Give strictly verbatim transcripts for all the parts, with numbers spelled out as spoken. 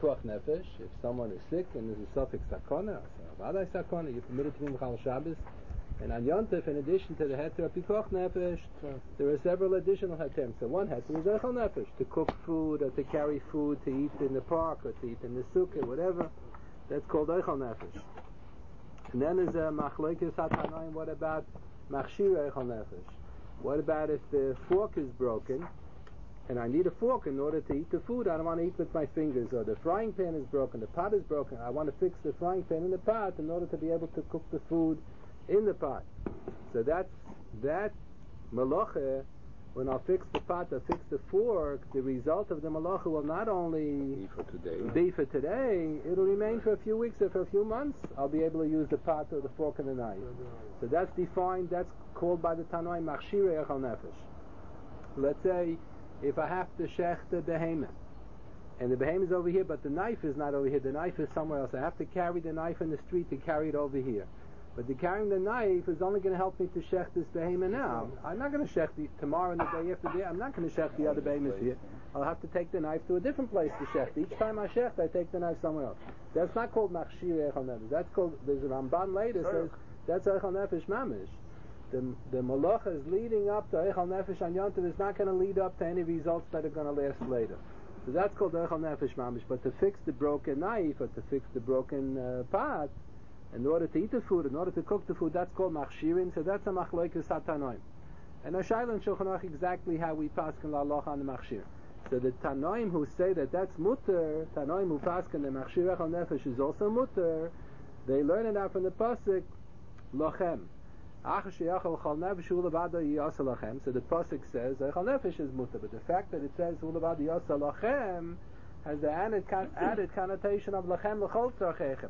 pikuach nefesh. If someone is sick and there's a suffix sakona, vadai sakona, you're permitted to be Mechal Shabbos. And on Yontif, in addition to the heter of pikuach nefesh, there are several additional heterim. So one heter is eichel nefesh, to cook food or to carry food, to eat in the park or to eat in the sukkah, whatever. That's called eichel nefesh. And then there's a machlokes hatanoim. What about machshir eichel nefesh? What about if the fork is broken and I need a fork in order to eat the food? I don't want to eat with my fingers. Or the frying pan is broken, the pot is broken. I want to fix the frying pan in the pot in order to be able to cook the food in the pot. So that's that malacha. When I'll fix the pot, I'll fix the fork, the result of the malacha will not only be for today, be for today, it'll remain for a few weeks or for a few months. I'll be able to use the pot or the fork and the knife. So that's defined, that's called by the Tanoim machshirei eichel nefesh. Let's say if I have to shech the behemoth, and the behemoth is over here, but the knife is not over here, the knife is somewhere else. I have to carry the knife in the street to carry it over here. But the carrying the knife is only going to help me to shech this behemoth now. I'm not going to shech the tomorrow and the day after the I'm not going to shech the other behemoth here. I'll have to take the knife to a different place to shech. Each time I shech, I take the knife somewhere else. That's not called machshir eichel nefesh. That's called, there's a Ramban later says that's eichel nefesh mamish. The the malacha is leading up to eichel nefesh on Yontiv is not going to lead up to any results that are going to last later. So that's called eichel nefesh mamish. But to fix the broken knife or to fix the broken uh, pot, in order to eat the food, in order to cook the food, that's called machshirin. So that's a machlokes hatanoim. And Ashayla and Shulchan Aruch exactly how we paskin la'alocha on the machshir. So the Tanoim who say that that's mutter, Tanoim who paskin the machshir eichel nefesh is also mutter, they learn it out from the pasuk lochem. So the pasuk says eichel nefesh is mutter, but the fact that it says ulevad yasa lochem has the added, added connotation of lochem l'chol tzarchechem.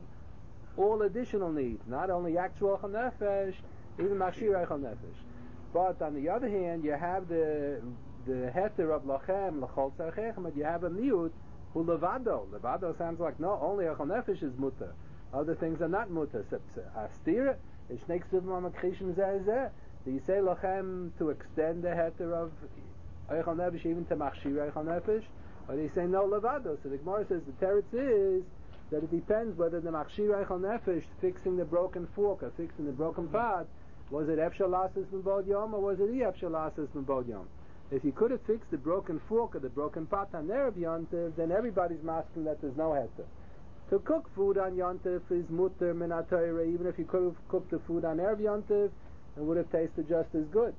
All additional needs, not only actual eichel nefesh, even machshir eichel nefesh. But on the other hand, you have the the heter of lachem l'chol tzarchechem, but you have a miut who levado. Levado sounds like no, only eichel nefesh is mutter. Other things are not mutter. Astira, it's next to mamakrishem zeh. Do you say lachem to extend the heter of eichel nefesh even to machshir eichel nefesh, or do you say no levado? So the Gemara says the teretz is that it depends whether the machshir eichel nefesh, fixing the broken fork or fixing the broken pot, was it efshar lasis m'bod yom or was it efshar lasis m'bod yom? If you could have fixed the broken fork or the broken pot on Erev Yontif, then everybody's masking that there's no heter. To cook food on Yontif is mutter min ha'torah, even if you could have cooked the food on Erev Yontif, it would have tasted just as good.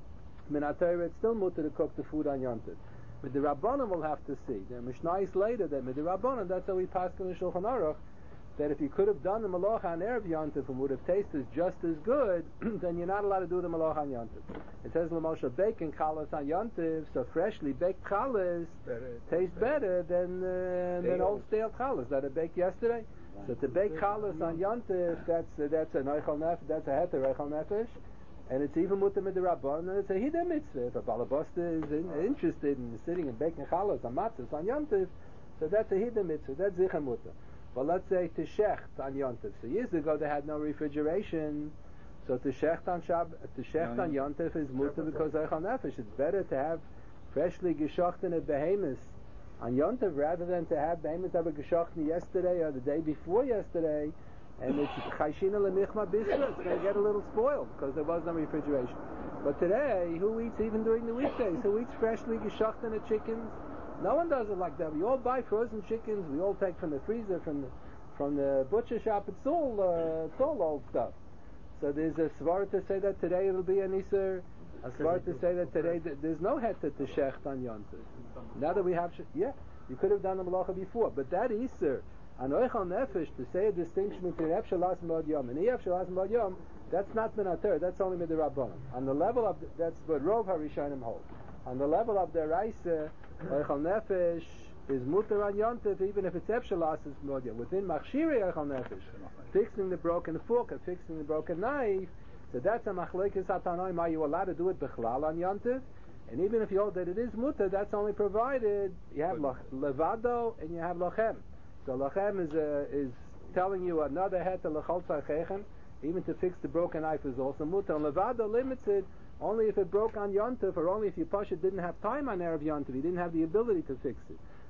Min ha'torah, it's still mutter to cook the food on Yontif. But the Rabbanim will have to see. The Mishnah is later that with the Rabbanim, that's how we pass in the Shulchan Aruch, that if you could have done the malacha on Erev Yontif and would have tasted just as good, then you're not allowed to do the malacha on Yontif. It says L'moshe baking chalas on Yontif, so freshly baked chalas taste better than uh, than old stale chalas that are baked yesterday. So to bake chalas on Yontif, that's uh, that's a eichel nefesh, that's a heter eichel nefesh. And it's even mutter mit the Rabban, and it's a hidden mitzvah. If a balabasta is in, interested in sitting and baking chalas on matzahs on Yontif, so that's a hidden mitzvah. That's zichar mutter. But let's say to shecht on Yontif. So years ago they had no refrigeration, so to shecht on Shab, to shecht on Yontif is mutter because eichel nefesh. It's better to have freshly geschochtene behemoths on Yontif rather than to have behemoths that were geschochten yesterday or the day before yesterday. And it's chayshina lemichma bisra. It's going to get a little spoiled because there was no refrigeration. But today, who eats even during the weekdays? Who eats freshly geschochtene chickens? No one does it like that. We all buy frozen chickens. We all take from the freezer, from the from the butcher shop. It's all uh, it's all old stuff. So there's a svara to say that today it'll be an iser. A svara to say that today th- there's no heter to shecht on Yontif. Now that we have, sh- yeah, you could have done the malacha before, but that iser. An eichel nefesh, to say a distinction between efshar lasim bod yom and efshar lasim bod yom, that's not min ha'torah, that's only min rabbanon. On the level of the, that's what Rov HaRishonim hold. On the level of the Raisa, eichel nefesh is mutter on Yontif even if it's efshar lasim bod yom. Within machshiri eichel nefesh, fixing the broken fork or fixing the broken knife, so that's a machlokes hatanoim. Are you allowed to do it bichlal on Yontif? And even if you hold that it is mutter, that's only provided you have levado and you have lochem. So lachem is uh, is telling you another heter l'chol tzarchechem, even to fix the broken knife is also mutter. And levado limits it only if it broke on Yontif, or only if your pasha didn't have time on Erev Yontif, he didn't have the ability to fix it.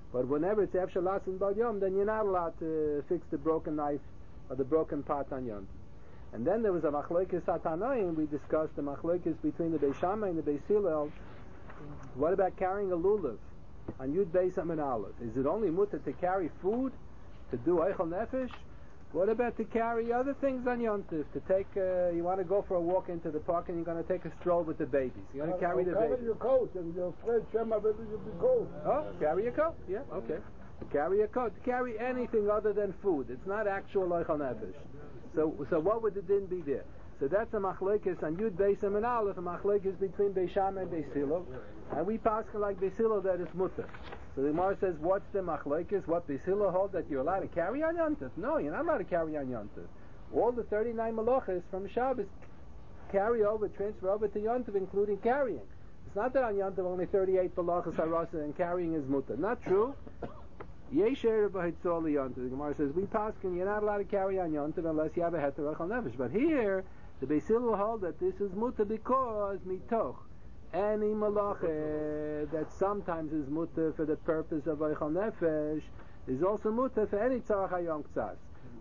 But whenever it's Efshel Lassen Bad Yom, then you're not allowed to fix the broken knife or the broken pot on Yom. And then there was a Machlokes Atanoim. We discussed the Machlokes between the Beis Shammai and the Beis Hillel. What about carrying a lulav on Yud Beis Amin Aleph? Is it only mutter to carry food, to do Eichel Nefesh? What about to carry other things on Yom Tov? To take, uh, you want to go for a walk into the park and you're going to take a stroll with the babies. You're going to carry the babies. Carry your coat, and you're afraid Shema will be cold. Oh, carry your coat. Yeah, okay. Carry a coat. Carry anything other than food. It's not actual Eichel Nefesh. So, so what would the din be there? So that's a machlekes on Yud Beis Amin Aleph, a machlekes between Beis Shammai and Beis Hillel, and we pass like Beis Hillel that it's mutter. So the Gemara says, what's the machlekes? What Beis Hillel hold that you're allowed to carry on Yom Tov? No, you're not allowed to carry on Yom Tov. All the thirty-nine malachas from Shabbos carry over, transfer over to Yom Tov, including carrying. It's not that on Yom Tov only thirty-eight malachas harasa and carrying is mutter. Not true. Yesher b'hitzol Yom Tov. The Gemara says we paskin you're not allowed to carry on Yom Tov unless you have a heter Eichel Nefesh. But here the Beis Hillel hold that this is mutter because mitoch any malacha that sometimes is mutter for the purpose of Eichel Nefesh is also mutter for any tzarach hayom ktsas.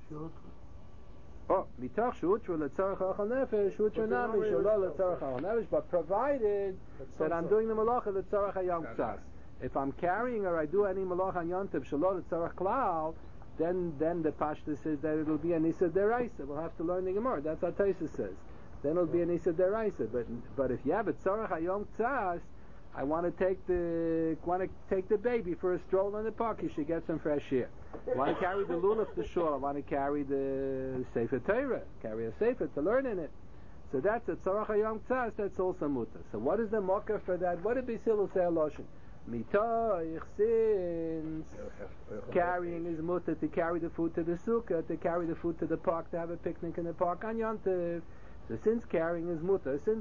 Oh, mitoch shutra letzarach Eichel Nefesh, shutra nami shalol letzarach Eichel Nefesh, but provided that I'm doing the malacha letzarach hayom ktsas. If I'm carrying or I do any malach on Yom Tov shalol letzarach klal, then then the Pashta says that it'll be a Nisa Deraisa. We'll have to learn the Gemara. That's what Taisa says. Then it'll be a Nisa Deraisa. But but if you have a Tzarach Hayom Tzas, I want to take the want to take the baby for a stroll in the park. You should get some fresh air. I want to carry the lulav to shul. I want to carry the Sefer Torah. Carry a Sefer to learn in it. So that's a Tzarach Hayom Tzas. That's also mutter. So what is the mocker for that? What did Beis Hillel say Loshen? Mitoich, since carrying is mutter to carry the food to the sukkah, to carry the food to the park, to have a picnic in the park on Yom Tov. So since carrying is mutter, since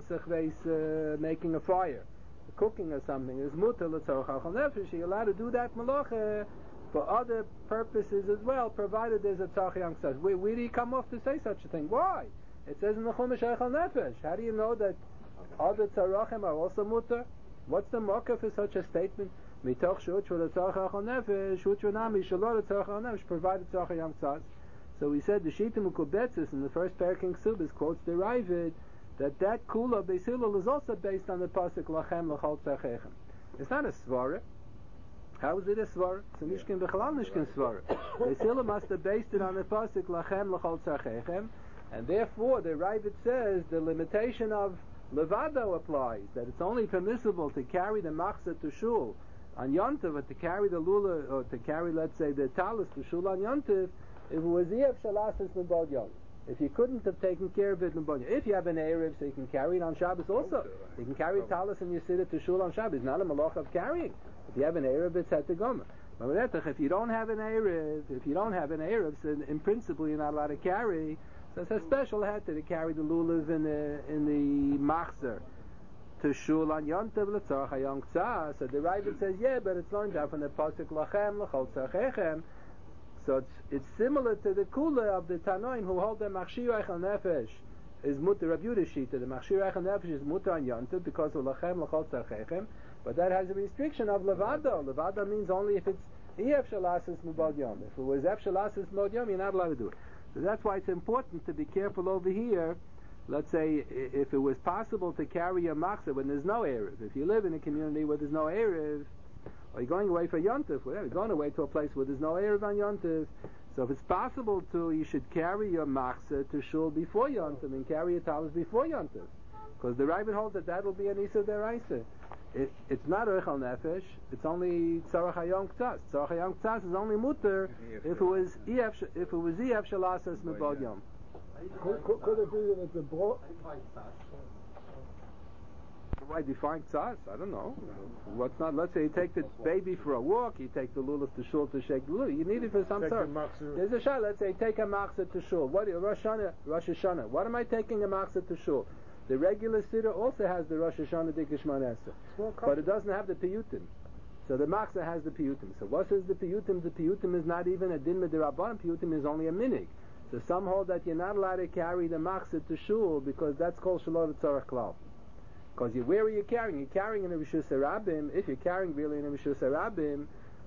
uh, making a fire, cooking or something is mutter, l'tzorach Eichel Nefesh, you're allowed to do that malacha for other purposes as well, provided there's a tzarach hayom ktsas. Where, where do you come off to say such a thing? Why? It says in the Chumash Eichel Nefesh. How do you know that other tzarachim are also mutter? What's the mocker for such a statement? Mitoch shutra l'tzarach Eichel Nefesh, shutra nami shalol l'tzarach Eichel Nefesh, provided tzarach hayom ktsas. So we said the Shita Mukubetzis in the first parak in Ksubis quotes the Ravid that that kula Beis Hillel is also based on the pasuk lachem l'chol tzarchechem. It's not a svara. How is it a svara? It's a mishkin b'chalal mishkin svara. Beis Hillel must have based it on the pasuk lachem l'chol tzarchechem, and therefore the Ravid says the limitation of Levado applies, that it's only permissible to carry the machzah to shul on Yom Tov, or to carry the lula, or to carry, let's say, the talis to shul on Yom Tov, if it was Yev Shalasas Mebod Yom. If you couldn't have taken care of it Mebod Yom. If you have an Erev, so you can carry it on Shabbos also. You can carry talis and you sit it to shul on Shabbos. It's not a malach of carrying. If you have an Erev, it's at the Gomer. But if you don't have an Erev, if you don't have an Erev, so in principle you're not allowed to carry. So it's a special heter to carry the lulav in the in the machzer to shul on Yom Tov l'tzarach hayom ktsas. So the Ravid says, yeah, but it's learned out from the pasuk lachem l'chol tzarchechem. So it's it's similar to the kula of the Tanoim who hold that machshir Eichel Nefesh is mutter. Rav Yehuda Shita, the machshir Eichel Nefesh is mutter on Yom Tov because of lachem l'chol tzarchechem. But that has a restriction of levado. Levado means only if it's ef shalasas mubad yom. If it was ef shalasas mubad yom, you're not allowed to do it. So that's why it's important to be careful over here. Let's say if it was possible to carry a machzah when there's no Erev. If you live in a community where there's no Erev, or you're going away for Yom Tov, whatever, you're going away to a place where there's no Erev on Yom Tov, so if it's possible to, you should carry your machzah to shul before Yom Tov and carry your talis before Yom Tov. Because the Ravid holds that that will be an Isa Deraisa. It, it's not Eichel Nefesh, it's only Tzarach Hayom Ktsas. Tzarach Hayom Ktsas is only mutter if it was Ef if it was Ef Shalasas Mebod Yom. Could, could, could it be that it's a bro? Why define Ktsas? I don't know. What's not? Let's say you take the baby for a walk, you take the lulav to shul to shake the lulav. You need it for some sort. There's a shah. Let's say take a machzah to shul. What Rosh Hashanah? Rosh Hashanah. What am I taking a machzah to shul? The regular siddur also has the Rosh Hashanah Dikkish Manasa, but it doesn't have the piyutim. So the machzah has the piyutim. So what is the piyutim? The piyutim is not even a din midirabban. Piyutim is only a minig. So some hold that you're not allowed to carry the machzah to shul because that's called shalot tzarach klal. Because you, where are you carrying? You're carrying in a rishus harabim. If you're carrying really in a rishus harabim,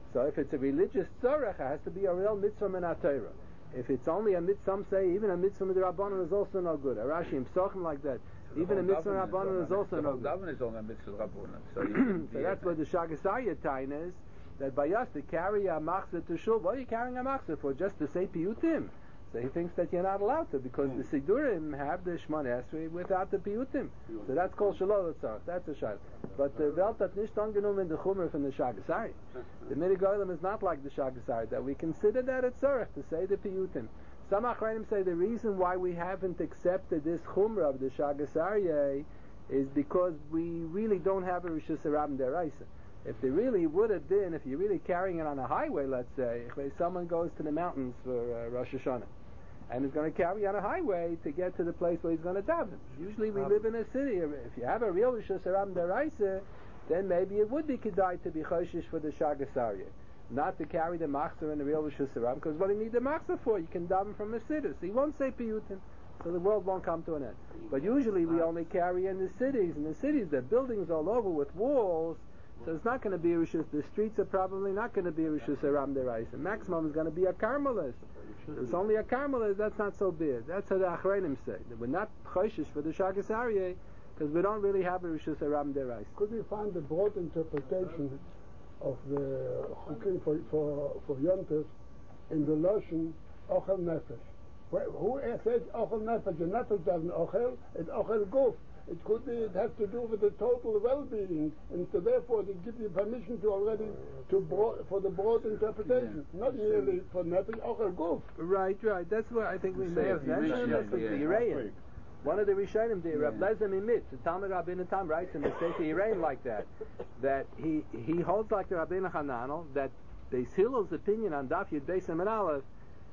So if it's a religious tzorech, it has to be a real mitzvah min ha-Torah. If it's only a mitzvah, some say even a mitzvah min Rabbanon is also no good. A Rashi in Psachim like that. So even a mitzvah min Rabbanon is also no good. Daven is only a mitzvah Rabbanon. So, so that's what the Shagasarya tain is. That by us to carry a machzor to shul, what are you carrying a machzor for? Just to say piyutim. So he thinks that you're not allowed to because mm. the Sidurim have the Shemona Esrei without the piyutim. So that's called shalol tzarech. That's a shayla. But the Welt hat nicht angenommen in the Chumer from the Shagasari. The Minig Olam is not like the Shagasari that we consider that a tzarech to say the piyutim. Some Achronim say the reason why we haven't accepted this Chumer of the Shagasari is because we really don't have a Rishus Harabim Deraisa. If there really would have been, if you're really carrying it on a highway, let's say, if someone goes to the mountains for uh, Rosh Hashanah, and is going to carry on a highway to get to the place where he's going to daven. Usually we live in a city. If you have a real Rishus Harabim Deraisa, then maybe it would be kedai to be choshish for the Shagasarya, not to carry the machzor in the real Rishus Harabim, because what do you need the machzor for? You can daven from a city, so he won't say piyutim, so the world won't come to an end. But usually we only carry in the cities. In the cities, there are buildings all over with walls, so it's not going to be a Rishus. The streets are probably not going to be a Rishus Harabim Deraisa. Maximum is going to be a Carmelist. It's only a Carmelist, that's not so big. That's how the Achronim say. That we're not choshish for the Shagasarya because we don't really have a Rishus Harabim Deraisa. Could we find the broad interpretation of the Chukim for, for, for Yontif in the Lashon Ochel Nefesh? Who says Ochel Nefesh? The Nefesh doesn't Ochel, it's Ochel Guf. It could be, it has to do with the total well-being, and so therefore they give you permission to already to broad, for the broad interpretation, yeah. not merely for nefesh ochel guf. Right, right. That's what I think we may have mentioned. That's with the Yereim. One of the Rishonim, the Reb Lezer Mimitz, the Talmud Rabbeinu Tam writes in the Sefer Yereim like that, that he he holds like the Rabbeinu Hananel that Beis Hillel's opinion on Daf Yud Beis Amud Aleph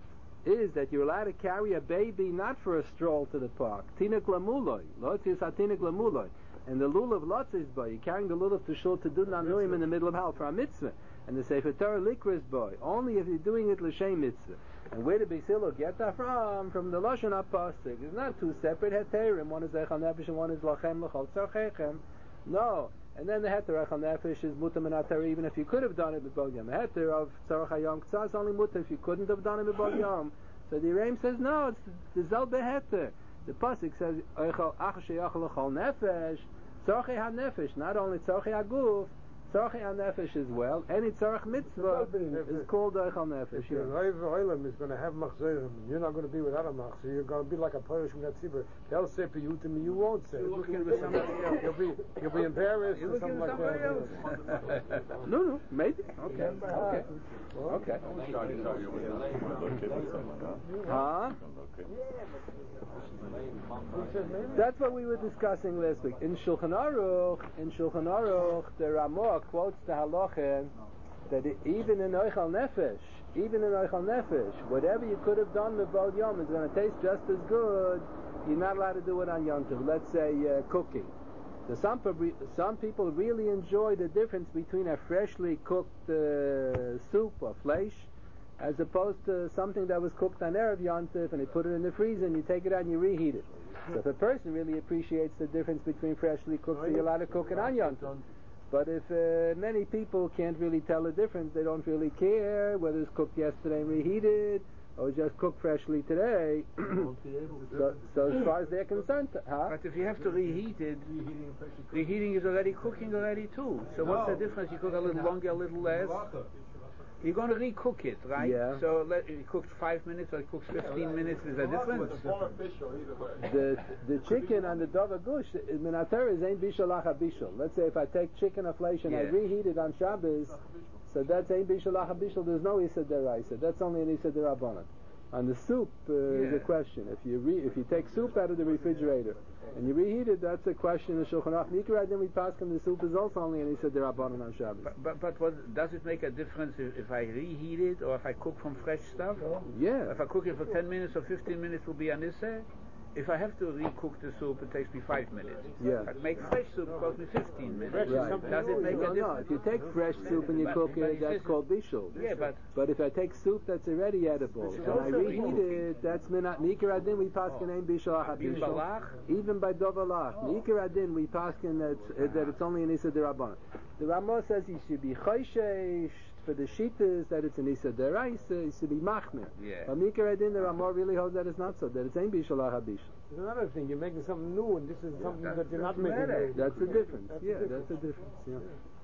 is that you're allowed to carry a baby not for a stroll to the park. Tinuk lamuloi. Lotzis hatinuk lamuloi. And the lulav lotzis boy. You're carrying the lulav to shul to do nanuim in the middle of hell for a mitzvah. And the Sefer Torah likris boy. Only if you're doing it l'shem mitzvah. And where did Beis Hillel get that from? From the Lashon HaPasuk. It's not two separate heterim. One is echal nefesh and one is lachem l'chol tzarchechem. No. And then the heter echal nefesh is mutar min ha-Torah, even if you could have done it with Bog Yom. The heter of tzarach hayom k'tzah is only mutar if you couldn't have done it with Bog Yom. So the Yereim says no, it's the zel beheter. The pasuk says echal ach sheyachal l'chol nefesh tzarchei ha-nefesh, not only tzarchei ha-guf, tzarchei ha-nefesh as well. Any tzarach mitzvah is called echal nefesh. If your Reiv Olam is going to have machzorim, you're not going to be without a machzor. You're going to be like a Polish Metzibur. They'll say piyutim, you won't say. You're looking for somebody else. You'll be, you'll be embarrassed You're or something like somebody that. else. No, no, maybe. Okay, okay, okay. Huh? That's what we were discussing last week. In Shulchan Aruch, in Shulchan Aruch, the Ramah quotes the halacha that it, even in Oichal Nefesh, even in Oichal Nefesh, whatever you could have done with Bod Yom is going to taste just as good. You're not allowed to do it on Yom Tov. Let's say uh, cooking. So some, some people really enjoy the difference between a freshly cooked uh, soup or flesh as opposed to something that was cooked on Erev Yom Tov and you put it in the freezer and you take it out and you reheat it. So if a person really appreciates the difference between freshly cooked, so you're allowed to cook it on Yom Tov. But if uh, many people can't really tell the difference, they don't really care whether it's cooked yesterday and reheated or just cooked freshly today. so, so as far as they're concerned, huh? But if you have to reheat it, reheating is already cooking already too. So what's the difference? You cook a little longer, a little less. You're going to recook it, right? Yeah. So let, it cooks five minutes or it cooks fifteen minutes. Is that different? The the chicken on the Dover Gush, min ha-Torah is ain't bishul lacha bishul. Let's say if I take chicken or flesh and yeah. I reheat it on Shabbos, so that's ain't bishul lacha bishul. There's no Issa deraisa. That's only an Issa derabbanan. On the soup uh, yeah. is a question. If you re, if you take soup out of the refrigerator and you reheat it, that's a question of Shulchan Aruch. Mikra then we pass him the soup is also only an Issa derabbanan on Shabbos. But, but but what does it make a difference if, if I reheat it or if I cook from fresh stuff? Yeah. If I cook it for ten minutes or fifteen minutes, will be an Issa. If I have to recook the soup, it takes me five minutes. Yeah. If I make fresh soup, it costs me fifteen minutes. Right. Does it make no, a no. difference? If you take fresh soup and you But- cook but it, that's this- called bishul. Yeah, but But if I take soup that's already edible and I reheat it, that's minat mikra adin. We paskin ain't bishul lacha Even bishul. balach? Even by dovalach, mikra adin, we paskin that uh, that it's only an issa derabbanan. The Ramah says you should be choishesh for the Shita is that it's an Isa Deraisa, it's to be Machmir. Yeah. But Mikar Adin, the Ramah really holds that it's not so, that it's Ein Bishalach HaBishal. There's another thing, you're making something new, and this is something that's- that you're not that's making better. new. That's the difference. That's yeah, the difference. that's the difference. Yeah.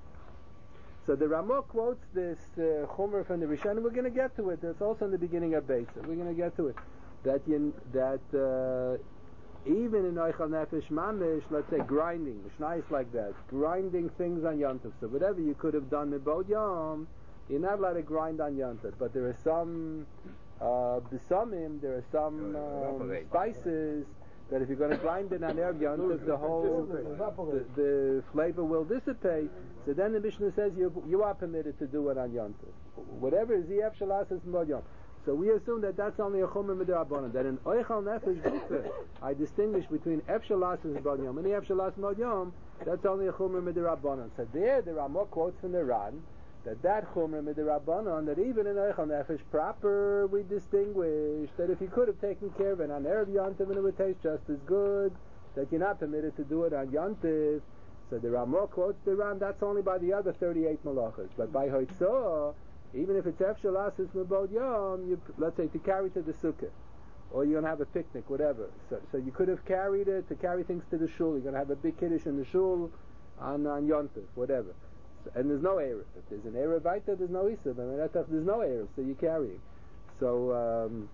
So the Ramah quotes this uh, Chumer from the Rishon. We're going to get to it. It's also in the beginning of Beitza. We're going to get to it. That you, that uh, even in Oichal Nefesh Mamish, let's say grinding, it's nice like that, grinding things on Yontif. So whatever you could have done Mibod Yom, you're not allowed to grind on Yontif. But there are some uh, B'samim, there are some um, spices that if you're going to grind it on Erev Yontif, the whole the, the flavor will dissipate. So then the Mishnah says you you are permitted to do it on Yontif. Whatever is Yef Shalas is Mibod Yom. So we assume that that's only a Chomer Midrabanan. That in Oichal Nefesh Gufeh, I distinguish between Ef Shalas and Mibod Yom. And the Ef Shalas Mibod Yom, that's only a Chomer Midrabanan. So there, the Ramah quotes from the Ran, that that Chomer Midrabanan, that even in Oichal Nefesh proper, we distinguish that if you could have taken care of it on Erev Yontif and it would taste just as good, that you're not permitted to do it on Yontif. So the Ramah quotes the Ran, that's only by the other thirty-eight malachas. But by Hoitzah, even if it's Ef Shalas is Mibod Yom, you, let's say to carry to the sukkah, or you're going to have a picnic, whatever. So, so you could have carried it to carry things to the shul. You're going to have a big kiddush in the shul on, on Yontif, whatever. So, and there's no Erev. If there's an Erev Vaita, there's no Isa. But there's no Erev, so you're carrying. So, um,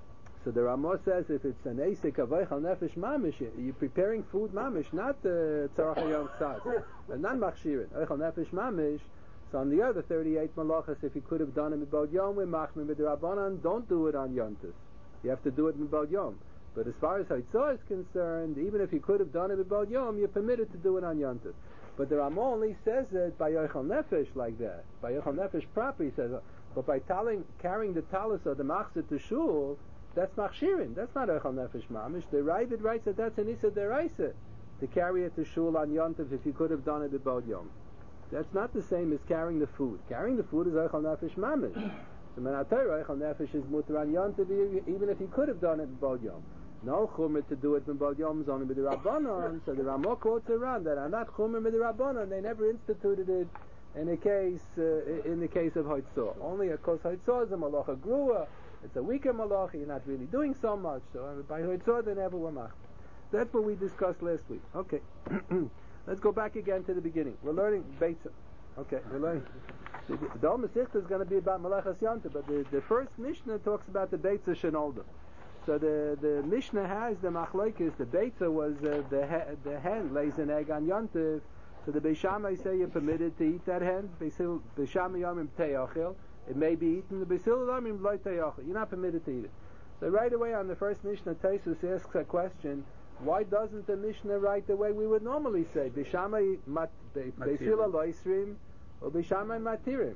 so the Ramah says if it's an Eisik of Oichal Nefesh Mamish, you're preparing food Mamish, not the Tzarach HaYom Tzad, and not Machshirin. Oichal Nefesh Mamish. So on the other thirty-eight malachas, if you could have done it Mibod Yom, with Machmir Midrabanan, don't do it on Yontif. You have to do it Mibod Yom. But as far as Haitzah is concerned, even if you could have done it Mibod Yom, you're permitted to do it on Yontif. But the Ramah only says it by Yochel Nefesh like that. By Yochel Nefesh proper, he says, but by taling, carrying the talis or the machzor to shul, that's Machshirin. That's not Yochel Nefesh Mamish. The Ravid writes that that's an Issa Deraisa to carry it to shul on Yontif if you could have done it Mibod Yom. That's not the same as carrying the food. Carrying the food is Eichel Nefesh Mamish. So Menatayra Eichel Nefesh is Mutar on Yontif, even if he could have done it in Mibod Yom. No Chumer to do it in Mibod Yom is only with the Rabbanon. So the Ramah quotes around that on that Chumer with the Rabbanon, they never instituted it in a case uh, in the case of Hoitzah. Only of course Hoitzah is a Malacha Grua. It's a weaker Malacha. You're not really doing so much. So uh, by Hoitzah they never were mach. That's what we discussed last week. Okay. Let's go back again to the beginning. We're learning Beitza. Okay, we're learning. The, the whole Masechta is going to be about Malachas Yontif, but the, the first Mishnah talks about the Beitza Shenolda. So the, the Mishnah has the Machlokes. The Beitza was uh, the he, the hen lays an egg on Yontif. So the Beis Shammai say you're permitted to eat that hen. Beis Shammai Yomim Te'achil. It may be eaten. The Beis Hillel Yomim Lo Te'achil. You're not permitted to eat it. So right away on the first Mishnah, Taisus asks a question. Why doesn't the Mishnah write the way we would normally say? Bishamai Beis Hillel Lo Isrim or Bishamai Matirim.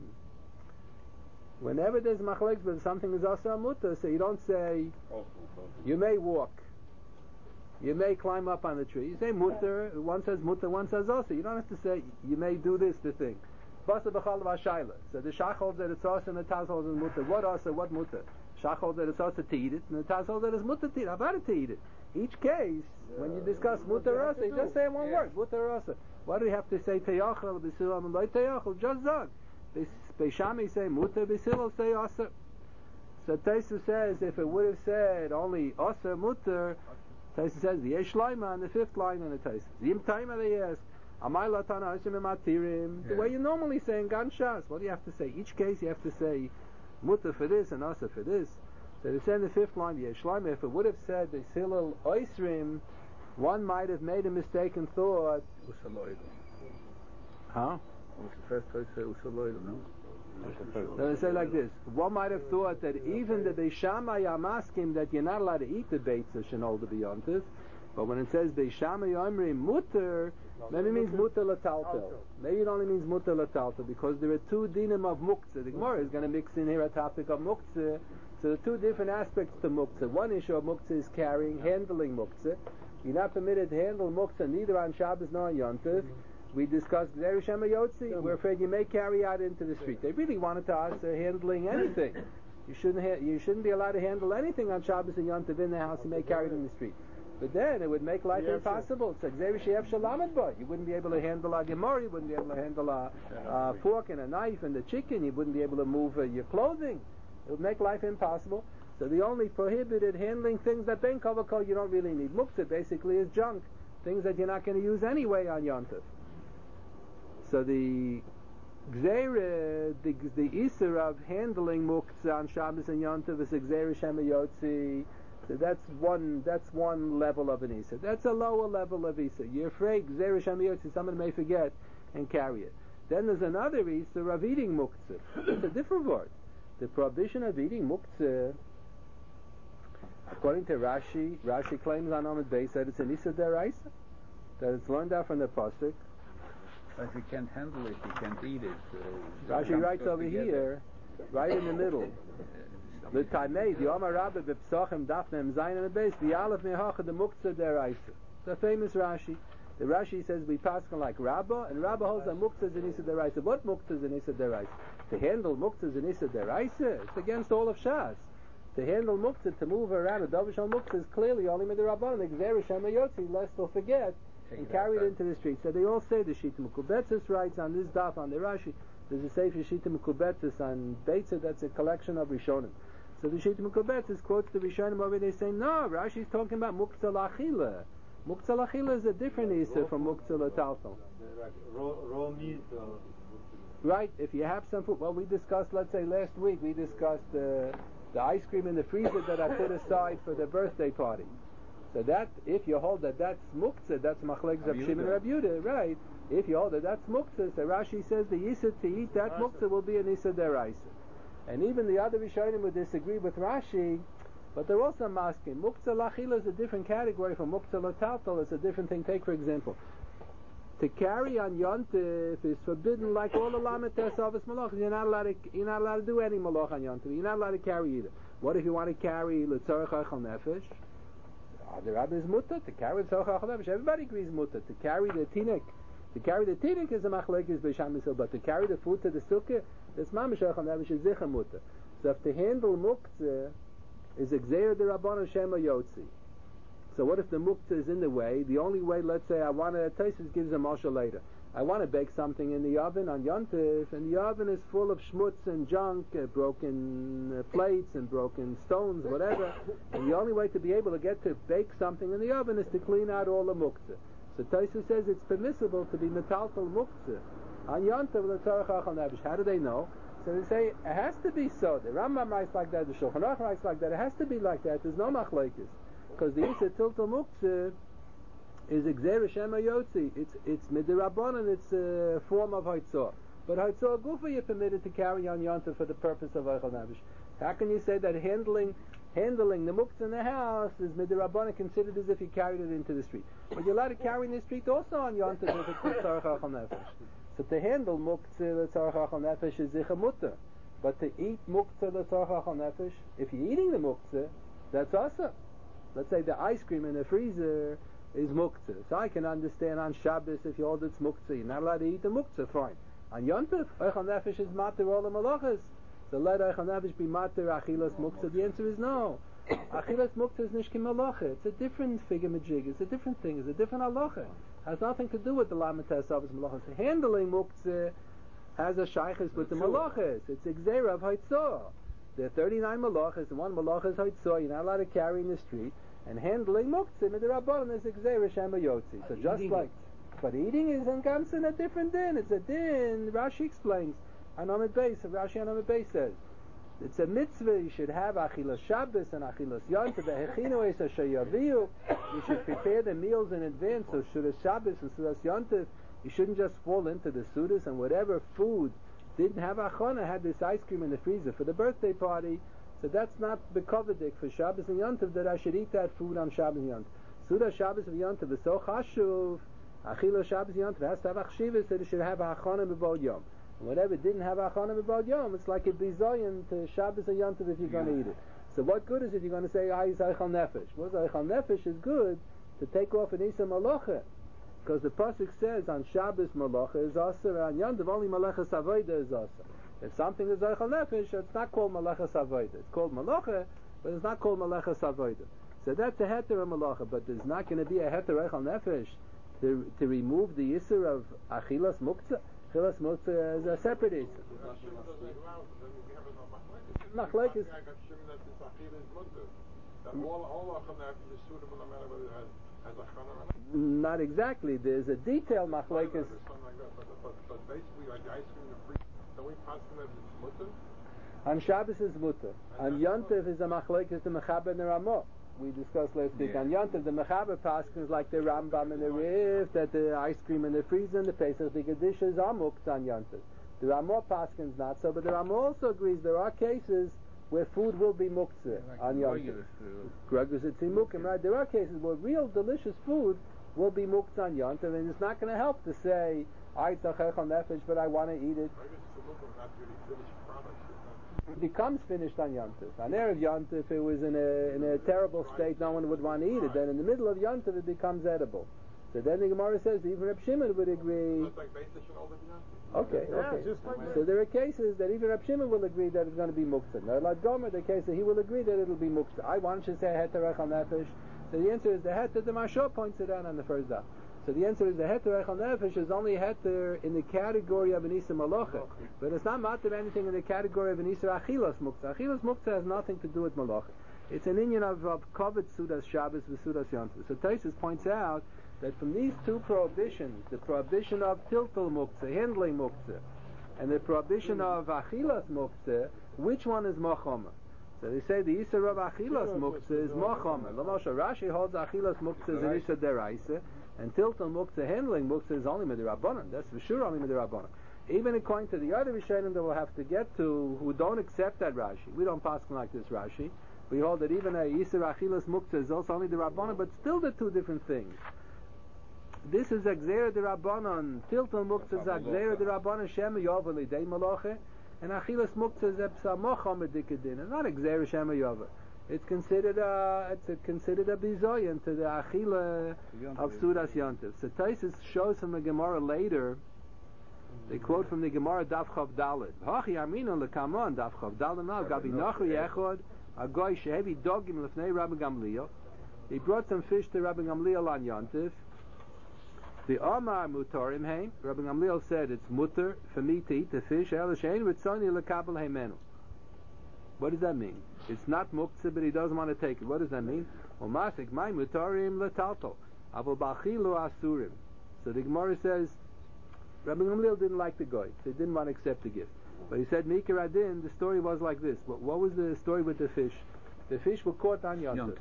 Whenever there's machlokes, but something is also a mutter, so you don't say you may walk, you may climb up on the tree. You say mutter. One says mutter, one says also. You don't have to say you may do this. The thing. Basa b'chal v'ashayla. So the shach holds that it's also and the taz holds that it's mutter. What also? What mutter? Shach holds that it's also to eat it, and the taz holds that it's mutter to eat. I've had it to eit it. Each case, when you discuss mutter rasa, you just say one yeah. word, mutter rasa. Why do you have to say teyachel, b'silam, and lo teyachel? Just zog. Beis Shammai say mutter, Beis Hillel say asa. So Taisus says if it would have said only asa mutter, Taisus says the yesh laima on the fifth line in the Taisus. Yim taima they ask, amay latana asim ematirim. The way you normally say in Ganshas. What do you have to say? Each case you have to say mutter for this and asa for this. So they say in the fifth line, yesh laima. If it would have said Beis Hillel oisrim, one might have made a mistake and thought. Huh? The first place say Usaloil, no? So they say like this. One might have thought that even the Beis Shammai are asking that you're not allowed to eat the Beitza Shenolda B'Yontif, but when it says Beis Shammai Yomrim mutter, maybe it means mutter lataltel. Maybe it only means mutter lataltel because there are two dinim of muktzah. The Gemara is going to mix in here a topic of muktzah. So there are two different aspects to muktzah. One issue of muktzah is carrying, handling muktzah. You're not permitted to handle muktzah neither on Shabbos nor on Yontif. We discussed Gzei Shema Yotzi. We're afraid you may carry out into the street. They really wanted to ask uh, handling anything. You shouldn't ha- you shouldn't be allowed to handle anything on Shabbos and Yontif in the house. You may carry it in the street. But then it would make life Yes, impossible. It's like Zeri She'ef Shalamed Boy. You wouldn't be able to handle a Gemara, you wouldn't be able to handle a uh, fork and a knife and the chicken, you wouldn't be able to move uh, your clothing. It would make life impossible. So the only prohibited handling things that Ben Kavakol you don't really need. Muktzah basically is junk, things that you're not going to use anyway on Yontif. So the Gzeira, the, the Isser of handling Muktzah on Shabbos and Yontif is Gzeira Shema Yotzi. So that's one that's one level of an Isser. That's a lower level of Isser. You're afraid Gzeira Shema Yotzi, someone may forget and carry it. Then there's another Isser of eating Muktzah. It's a different word. The prohibition of eating Muktzah, according to Rashi, Rashi claims on Amud Beis that it's an Isser Deraisa, that it's learned out from the Pasuk. But if you can't handle it, you can't eat it. Uh, Rashi writes over here, right in the middle, the Taimei, the Omar Rabbi, B'Psachim, Daf Mem Zayin and the Beis, the Aleph Mehacha, the Muktzah Deraisa. The famous Rashi. The Rashi says we pass on like Rabbah, and Rabbah holds that Muktzah is an Isser Deraisa. What Muktzah is an Isser Deraisa? To handle Muktzah is an Isser Deraisa. It's against all of Shas. To handle Muktzah, to move around a Davish on Muktzah is clearly only Midrabban, the Gzeira Shema Yotzi, lest they'll forget and carry it into the street. So they all say the Shita Mekubetzis writes on this daf on the Rashi. There's a Sefer Shita Mekubetzis on Beitza that's a collection of Rishonim. So the Shita Mekubetzis quotes the Rishonim over there saying, no, Rashi's talking about Muktzah Lachila. Muktzah Lachila is a different Isser from Muktzah Lataltal. Raw meat. Right, if you have some food, well we discussed, let's say last week, we discussed uh, the ice cream in the freezer that I put aside for the birthday party. So that, if you hold that that's muktzah, that's machlekes of Shimon Rab Yehuda, right? If you hold that that's muktzah, so Rashi says the Yisr to eat that muktzah will be an Yisr deraisa. And even the other Rishonim would disagree with Rashi, but they're also masking. Muktzah lachila is a different category from muktzah lataltal. It's a different thing. Take for example, to carry on Yontif is forbidden, like all the lamet tesavos malach. You're not allowed to. You're not allowed to do any malach on Yontif. You're not allowed to carry either. What if you want to carry l'tzarech achal nefesh? The rabbi is mutter to carry l'tzarech achal nefesh. Everybody agrees mutter to carry the tinik. To carry the tinik is a machlekes b'sham yisrael, but to carry the food to the sukkah, that's mamish achal nefesh is zicha mutter. So if to handle muktzah is a gzeir de rabbanon shema yotzi. So what if the muktzah is in the way? The only way, let's say, I want to, Taisus gives a marshal later. I want to bake something in the oven on Yontif, and the oven is full of schmutz and junk, uh, broken uh, plates and broken stones, whatever. And the only way to be able to get to bake something in the oven is to clean out all the muktzah. So Taisus says it's permissible to be metaltal muktzah on Yontif with a tzarech achal nefesh. How do they know? So they say it has to be so. The Rambam writes like that. The Shulchan Aruch writes like that. It has to be like that. There's no machlekes. Because the Yisr Tiltal Muktzah is Gzeira Shema Yotzi. It's it's Midirabbanan, it's a form of Haitzah. But Haitzah Gufa you're permitted to carry on Yontif for the purpose of Eichel Navish. How can you say that handling handling the Muktzah in the house is Midirabbanan considered as if you carried it into the street? But you're allowed to carry in the street also on Yontif if it's Tzarech Eichel Nefesh. So to handle Muktzah Tzarech Eichel Nefesh is Zicha Mutter. But to eat Muktzah Tzarech Eichel Nefesh, if you're eating the Muktzah, that's also. Let's say the ice cream in the freezer is muktzah. So I can understand on Shabbos if you hold it's muktzah. You're not allowed to eat the muktzah, fine. On Yontif, Eichel Nefesh is matir all the malachas. So let Eichel Nefesh be matir achilas muktzah. The answer is no. Achilas muktzah is nishkim malacha. It's a different figure majig. It's a different thing. It's a different halacha. Has nothing to do with the lamates of his malachas. Handling muktzah has a shaykhis with the malachas. It's a gzeira of haitzah. There are thirty-nine malachas, and one malach is haitzah. You're not allowed to carry in the street. And handling muktzah midirabbanan is a gzeira shema yotzi. So just like, but eating is in Gamson a different din. It's a din. Rashi explains. Anamid Beis. Rashi Anamid Beis says it's a mitzvah. You should have achilas Shabbos and achilas Yontif. Behechinu es asher yaviu. You should prepare the meals in advance. So Sudas Shabbos and Sudas Yontif. You shouldn't just fall into the Sudas and whatever food didn't have achana, had this ice cream in the freezer for the birthday party, so that's not bekovedik for Shabbos and Yontif that I should eat that food on Shabbos and Yontif. Suda Shabbos and Yontif is so chashuv, achila Shabbos and Yontif has to have achshivas that it should have achana b'vod yom. And whatever didn't have achana b'vod yom, it's like a bizoyan to Shabbos and Yontif if you're going to eat it. So what good is it you're going to say, ah, it's eichel nefesh? Well, eichel nefesh is good to take off an isa malacha. Because the pasuk says on Shabbos malacha is aser, on Yontif only malacha savoida is aser. If something is eichel nefesh, it's not called malacha savoida. It's called malacha, but it's not called malacha savoida. So that's a heter malacha, but there's not going to be a heter echal nefesh to, to remove the Yisur of achilas muktzah. Achilas muktzah is a separate Yisur. Machlekes. Not exactly. There's a detailed machlekes. But basically, like ice cream and free, don't we pass them as it's mutter? On Shabbos is mutter. On Yontif is a machlekes the Mechaber and the Ramah. We discussed last week. On Yontif, the Mechaber paskins like the Rambam and the Rif, that the ice cream and the freezer and the Pesach, the dishes are mukt on Yontif. The Ramah paskins not so, but the Ramah also agrees there are cases where food will be muktzah like on Yontif. Gregus it's mukim, right? There are cases where real delicious food will be muktzah on Yontif, and it's not going to help to say, I tzachech on nefesh, but I want to eat it. It becomes finished on Yontif. On Erev Yontif, it was in a in a terrible state, no one would want to eat it. Then in the middle of Yontif, it becomes edible. So then the Gemara says, even Reb Shimon would agree. Okay, okay. So there are cases that even Reb Shimon will agree that it's going to be muktzah. Now, like Gomer, the case that he will agree that it'll be muktzah. I want to say heter echal nefesh. So the answer is the heter. The Mashal points it out on the first daf. So the answer is the heter echal nefesh is only heter in the category of an isa malacha, but it's not matter anything in the category of an isa achilas muktzah. Achilas muktzah has nothing to do with malacha. It's an inyan of, of kovet sudas Shabbos with sudas Yontif. So Taisus points out that from these two prohibitions, the prohibition of tiltal muktzah, handling muktzah, and the prohibition of achilas muktzah, which one is mochomer? So they say the Isser of achilas muktzah is mochomer. L'moshe Rashi holds achilas muktzah is an Isser deraisa, and tiltal muktzah, handling muktzah, is only midrabanan. That's for sure only midrabanan. Even according to the other Rishonim that we'll have to get to, who don't accept that Rashi, we don't pass like this Rashi. We hold that even a Isser achilas muktzah is also only the rabbanan, but still the two different things. This is Agzera de Rabbanon. Tiltal Muktzah is Agzera de Rabbanon Shema Yovel Lidei Malache, and Achilas Muktzah is Epsa Mocha Medikadin. It's not Agzera Shema Yovel. It's considered a it's a, considered a bizoyan to the Achila of Sudas Yontif. So Taisus shows from the Gemara later. They quote from the Gemara Daf Chav Daled. Hachi Aminu leKamon Daf Chav Daled. Now Gabi Nachri Echod Agoy Shehevi Dogim Lefnei Rabbi Gamliel. He brought some fish to Rabbi Gamliel on Yontif. The Amar Mutarim Hain, Rabbi Gamliel said it's mutter for me to eat the fish. El Shein Ritzoni lekabel heimenu. What does that mean? It's not muktzah, but he doesn't want to take it. What does that mean? Umasik my mutarim letalto, avol bachilu asurim. So the Gemara says Rabbi Gamliel didn't like the guy, so he didn't want to accept the gift. But he said Mikar Adin. The story was like this. What, what was the story with the fish? The fish were caught on Yontif.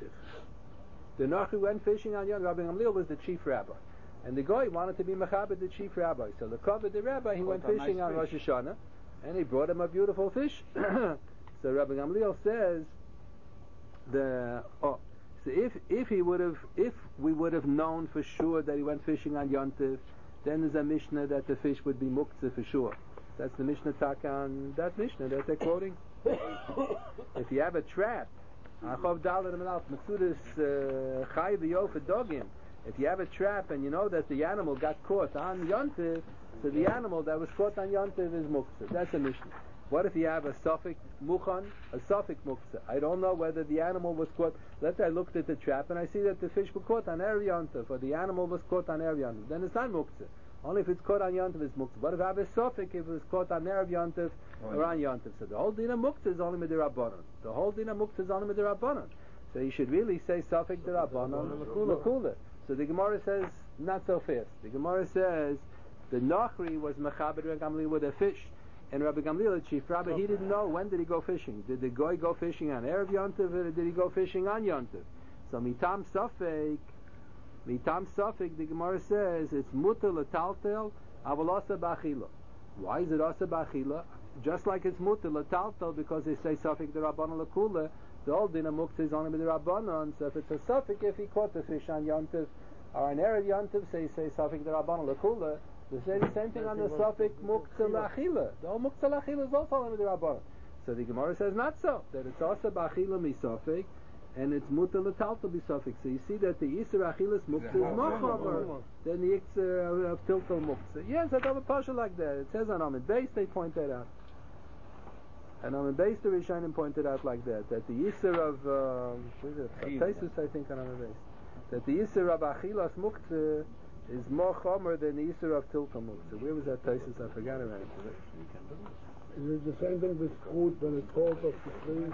The Nachi went fishing on Yontif. Rabbi Gamliel was the chief rabbi. And the guy wanted to be Mechaber the chief rabbi. So the covered the rabbi, he went fishing nice on Rosh Hashanah, and he brought him a beautiful fish. So Rabbi Gamliel says, the oh, so if if he would have, if we would have known for sure that he went fishing on Yontif, then there's a Mishnah that the fish would be muktzah for sure. That's the Mishnah Taka on that Mishnah that they're quoting. If you have a trap, Achov Dalet Amalaf Matzudas Chay V'Yof Dogim. If you have a trap and you know that the animal got caught on Yontif, so the animal that was caught on Yontif is muktzah. That's a Mishnah. What if you have a suffix mukhan, a suffix muktzah? I don't know whether the animal was caught. Let's say I looked at the trap and I see that the fish was caught on Erev Yontif, or the animal was caught on Erev Yontif. Then it's not muktzah. Only if it's caught on Yontif it's muktzah. What if I have a suffix if it was caught on Erev Yontif or on Yontif? So the whole din of muktzah is only midirabbanan. The whole din of muktzah is only midirabbanan. So you should really say suffix dirabbanan l'kula. So the Gemara says, not so fast. The Gemara says, the Nachri was Mechaber Rabbi Gamliel with a fish, and Rabbi Gamliel, the chief rabbi, he didn't know when did he go fishing. Did the guy go fishing on Erev Yontif, or did he go fishing on Yontif? So mitam safek, mitam safek, the Gemara says, it's mutter letaltel, aval asa b'achila. Why is it asa b'achila? Just like it's mutter letaltel, because they say safek the Rabbanan l'kula, the whole din of muktzah is only with the Rabbanon. So if it's a suffix, if he caught the fish on Yontif or on Erev Yontif, say say suffix the Rabbanon l'kula, they say the same thing on the suffix muktzah l'achila. The whole muktzah l'achila is also only with the Rabbanon. So the Gemara says not so, that it's also b'achila misafik, and it's mutter l'talta b'safik. So you see that the Yisr achilas muktzah is mochamer than the Yisr of tiltal muktzah. Yes, I have a pasha like that. It says on Amid Beis, they point that out. And on the base, the Rishonim pointed out like that, that the Yisr of, um, what is it, Taisus, I think, on the base, that the Yisr of Achilas Muktzah is more chomer than the Yisr of Tiltal Muktzah. Where was that Taisus? I forgot about it. Is it the same thing with fruit when it falls off the tree?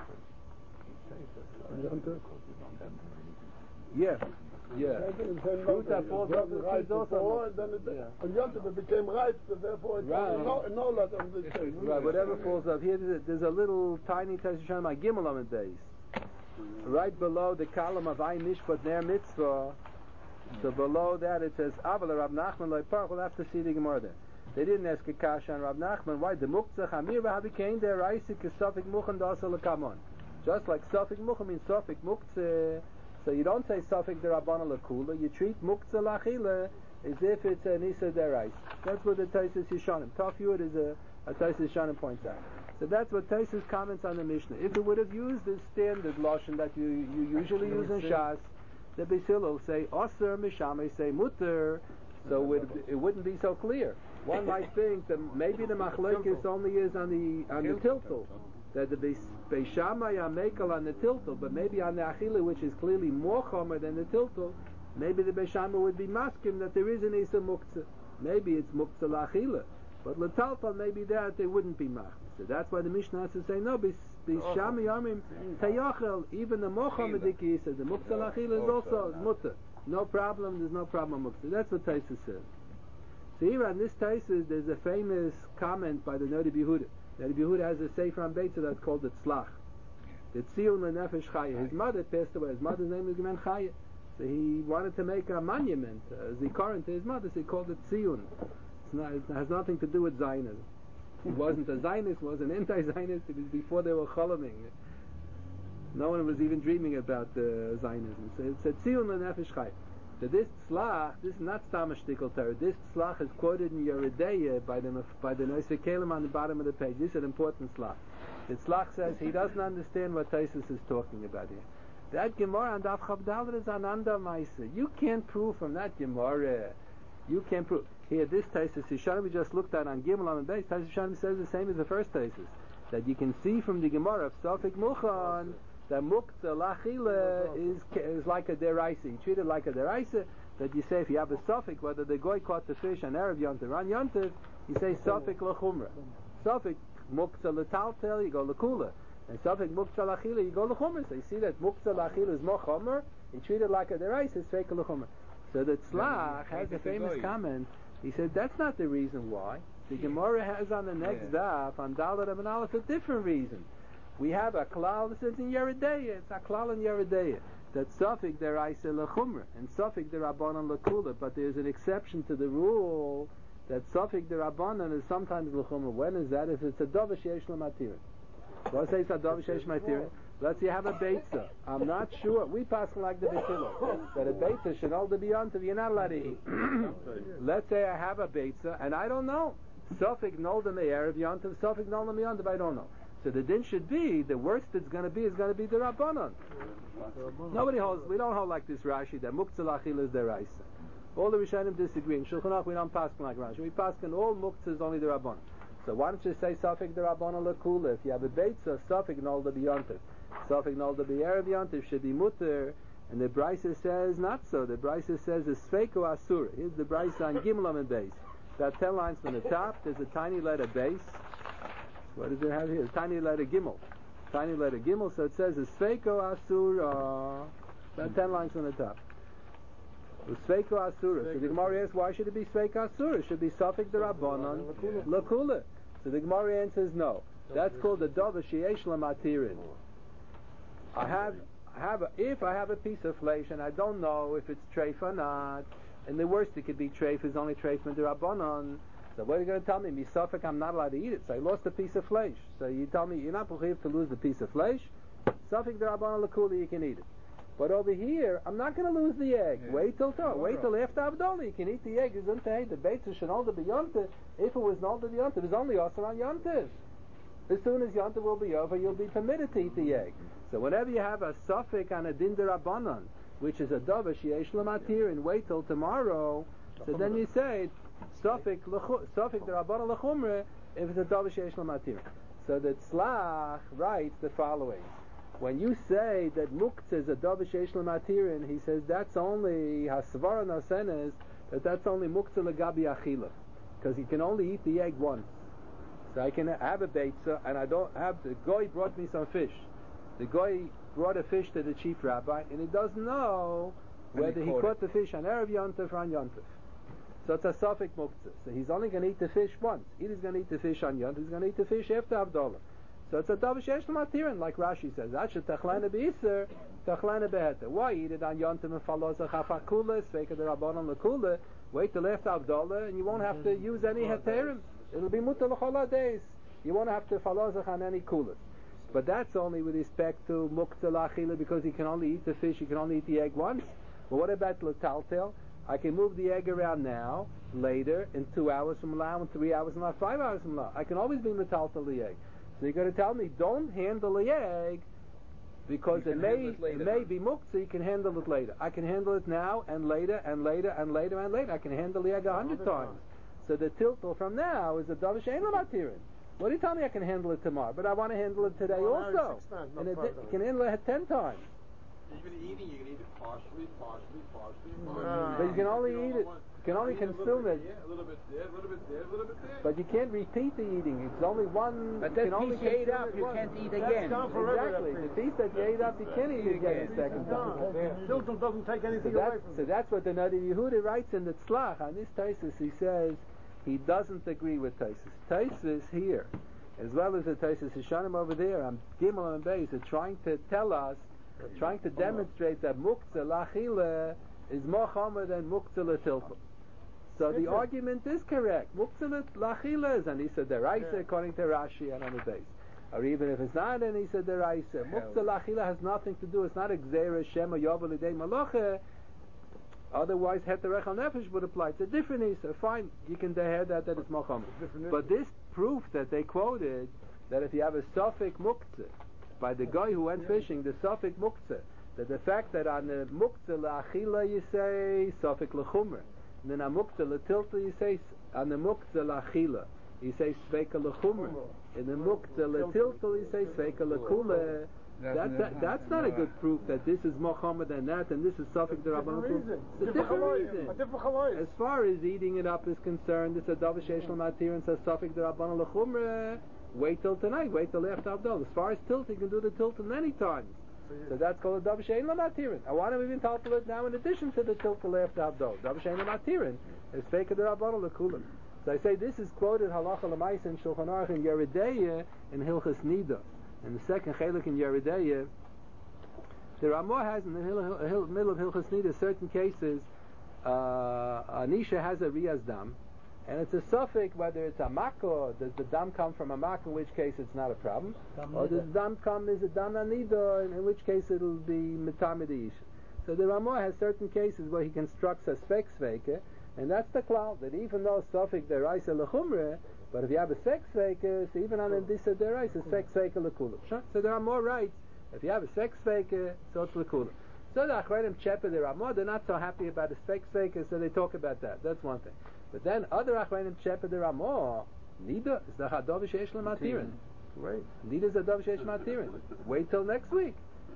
Yeah, yeah. Fruit that falls off the tree is also and then it, yeah. on Yom Tov it became ripe, so therefore it's Right. no, no lot on the tree. Right, whatever falls off. Here there's a, there's a little tiny Taisus on my Gimel on the base. Right below the column of Ein Mishpat Ner Mitzvah, so below that it says, Aval Rab Nachman Loi Parach, we'll have to see the Gemara there. They didn't ask a kasha on Rab Nachman, why? The Muktzah Chamir V'Habikein Der Reisik is Sofik Muchen Dasa L'Kamon. Just like Sofik Muchen means Sofik Muktzah. So you don't say Sofik the Rabbana L'Kula, you treat Muktzah L'Achila as if it's an Issa Derais. That's what the Taisus Yishanim. Taf Yud is a, a Taisus Yishanim points out. So that's what Taisus comments on the Mishnah. If it would have used the standard Lashon that you, you usually use in Shas, the Beis Hillel will say Osir Mishameh, say Mutter, so it, it wouldn't be so clear. One might think that maybe the Machlokes only is on the on the Tiltul. That the Beis Shammai are mekel on the Tiltul, but maybe on the Achila, which is clearly more chomer than the Tiltul, maybe the Beis Shammai would be maskim that there is an Isa Muktzah. Maybe it's Muktzah L'Achila. But L'Taltal, maybe that they wouldn't be machmir. So that's why the Mishnah has to say, no, Beis Shammai Yamim Tayachel, even the more chomer Diki says, the Muktzah L'Achila is also mutter. No problem, there's no problem Muktzah. That's what Taisus says. So here on this Taisus, there's a famous comment by the Nodi B'Yehuda. Nodi B'Yehuda has a sefer on Beitza that's called the Tzlach. The Tzion L'Nefesh Chaya. His mother passed away. His mother's name is Gemen Chaya. So he wanted to make a monument, a zikaron to his mother, so he called it Tzion. It's not, it has nothing to do with Zionism. He wasn't a Zionist, was an anti-Zionist. It was before they were cholaming. No one was even dreaming about uh, Zionism. So it's a Tzion L'Nefesh Chaya. So this tzlach, this is not stam shtickle Torah. This tzlach is quoted in Yeridea by the by the Nosei Kelim on the bottom of the page. This is an important tzlach. The tzlach says he doesn't understand what Taisus is talking about here. That Gemara on Daf Chavdal is ananda ma'isa. You can't prove from that Gemara. You can't prove here. This Taisus Yishanim we just looked at on Gimel on the base. Taisus Yishanim says the same as the first Taisus, that you can see from the Gemara of Sofik Muchan that Muktzah L'Achila is is like a deraisa. You treat it like a deraisa. That you say if you have a suffix, whether the goy caught the fish on Erev Yontif, on Yontif, you say suffix L'Chumra. Suffix Muktzah L'Taltel, you go L'Kula. And suffix Muktzah L'Achila, you go L'Chumra. So you see that Muktzah L'Achila is more Chomer, you treat it like a deraisa, it's fake L'Chumra. So the Tzlach has a famous comment. He said that's not the reason why. The Gemara has on the next daf, on Dalet Amid Aleph, a different reason. We have a klal that says in Yeridea, it's a klal in Yeridea, that Sufik deraisa lechumra, and Sufik derabanan lekula, but there's an exception to the rule that Sufik derabanan is sometimes lechumra. When is that? If it's a dova sheish l'matirin. Let's say it's a dova sheish l'matirin. Let's say you have a beitza. I'm not sure. We pass like the Bechilo, that a beitza should hold the beyond if you're not allowed to eat. Let's say I have a beitza, and I don't know. Sufik nolda me'er of yontiv, Sufik nolda me'yontiv, I don't know. So the din should be, the worst it's going to be is going to be the Rabbanon. Nobody holds, we don't hold like this Rashi, that Muktzah L'Achila is the Raisa. All the Rishonim disagree. In Shulchan Aruch we don't pass like Rashi. We pass in all Muktzah is only the Rabbanon. So why don't you say Safik the Rabbanon L'Kula? If you have a Beitza, Safik Nol the B'Yontiv. Safik Nol the B'Yer B'Yontiv should be Mutter. And the Brisa says not so. The Brisa says it's Sfeiko Asura. Here's the Brisa on Gimel and Beis. About ten lines from the top, there's a tiny letter Beis. What does it have here? A tiny letter Gimel. Tiny letter Gimel, so it says Sfeiko Asura. About ten lines from the top. Sfeiko Asura. So the Gemara asks, why should it be Sfeiko Asura? It should be Safik the Rabbanon L'Kula. So the Gemara answers no. That's called the Dova Sheyesh L'Matirin. I have, I have a, if I have a piece of flesh and I don't know if it's treif or not, and the worst it could be treif is only treif with the Rabbanon. So what are you going to tell me? Misafik, I'm not allowed to eat it. So I lost a piece of flesh. So you tell me you're not prohibited to lose the piece of flesh. Safik the Rabbanon L'Kula, you can eat it. But over here, I'm not going to lose the egg. Yeah. Wait till tomorrow. Wait till after Avdollah. You can eat the egg. Isn't it? The Beitza should hold the Yontif. If it was not the Yontif, it's only also on Yontif. As soon as Yontif will be over, you'll be permitted to eat the egg. So whenever you have a suffix on a din derabanan, which is a dova sheyesh l'matir, and wait till tomorrow, so then you say suffix suffix derabanan l'chumre if it's a dova sheyesh l'matir. So that Tzlach writes the following. When you say that Muktzah is a Davish Yesh L'Matirin, he says that's only Hasvara Nasenes, that that's only Muktzah L'Gabi Achila. Because you can only eat the egg once. So I can have a Beitza, and I don't have, the Goy brought me some fish. The Goy brought a fish to the chief rabbi, and he doesn't know whether he, he caught the fish on Erev Yontif or on Yontif. So it's a Safek Muktzah. So he's only going to eat the fish once. Either he's going to eat the fish on Yontif, he's going to eat the fish after Havdalah. So it's a Davish Yesh L'Matirin, like Rashi says. Asher Tachlana B'Yisr, Tachlana B'Heter. Why eat it on Yontif and Falozah Chafakula, Sveika the Rabbanon L'Kula, wait till after Havdalah, and you won't have to use any Heterim. It'll be Mutter L'Chol days. You won't have to Falozah on any Kulas. But that's only with respect to Muktzah L'Achila, because you can only eat the fish, you can only eat the egg once. But what about L'Taltel? I can move the egg around now, later, in two hours from now, in three hours from now, five hours from now. I can always be L'Taltel the egg. So you're going to tell me, don't handle the egg, because it may it, it may be muktzah, you can handle it later. I can handle it now, and later, and later, and later, and later. I can handle the egg a hundred times. So the tiltal from now is a Davish Ein L'Matirin. What do you tell me I can handle it tomorrow? But I want to handle it today well, also. And it, you can handle it ten times. Even eating, you can eat it partially, partially, partially, partially. No. But you can only eat it, you can only consume it. Yeah, a little bit there, a little bit there, a little bit there. But you can't repeat the eating. It's only one. But you that can only piece you ate up, you once. can't eat again. Exactly. The piece that you ate up, you can't eat again the second time. Tiltal doesn't take anything so away from So it. that's what the Nadi Yehuda writes in the Tzlach. On this Taisus, he says he doesn't agree with Taisus. Taisus here, as well as the Taisus Hishanim over there, on Gimel and Beis, are trying to tell us, trying to demonstrate that Muktzah L'Achila is more chomer than Muktzah L'Tiltal. So the argument is correct. Muktzah L'Achila is, and he said Deraisa according to Rashi and on the base. Or even if it's not, and he said Deraisa. Muktzah L'Achila has nothing to do, it's not a Gzeira Shema Yovel Idei Malacha. Otherwise, Heterech al Nefesh would apply. It's a different Isa. Fine, you can hear that, that it's more chomer. But this proof that they quoted, that if you have a Safek Muktzah, by the guy who went fishing, the Safek Muktzah, that the fact that on the Muktzah L'Achila you say Safek L'Chumra, and then on Muktzah L'Tilta you say, on the Muktzah L'Achila you say Sveika L'Chumra, in the Muktzah L'Tilta you say Sveika L'Kula. That, that, that's not a good proof that this is more chomer than that, and this is Safek the Rabbanon. It's a different reason. As far as eating it up is concerned, it's a Davish Yesh L'Matirin, says Safek the Rabbanon L'Chumra. Wait till tonight, wait till after Havdalah. As far as tilt, you can do the tilt many times. So that's called a Davish Ein L'Matirin. I want to even talk it now in addition to the tilt till after Havdalah. Davish Ein L'Matirin is Fake the Rabbanon L'Kulim. So I say this is quoted Halacha L'Maisa in Shulchan Aruch in Yerideiah in Hilchas Nida. In the second Chelek in Yerideiah, the Ramah has in the hil- hil- middle of Hilchas Nida certain cases, uh, Anisha has a Riyaz Dam, and it's a suffix whether it's a makkah, does the dam come from a makkah, in which case it's not a problem, or does the dam come as a dam anida, in which case it'll be mitamid. So the Ramah has certain cases where he constructs a svek sveke, and that's the cloud, that even though suffix deraisa lechumre, but if you have a svek sveke, so even on a disa deraisa, svek sveke lekula. So there are more rights. If you have a svek sveke, so it's lekula. So the Achronim Chepe, the Ramah, they're not so happy about the svek sveke, so they talk about that. That's one thing. But then other Achronim Chepe, the Ramah, Nida is the Hadavish Yesh L'Matirin. Wait. Nida is the Hadavish Yesh L'Matirin. Wait till next week.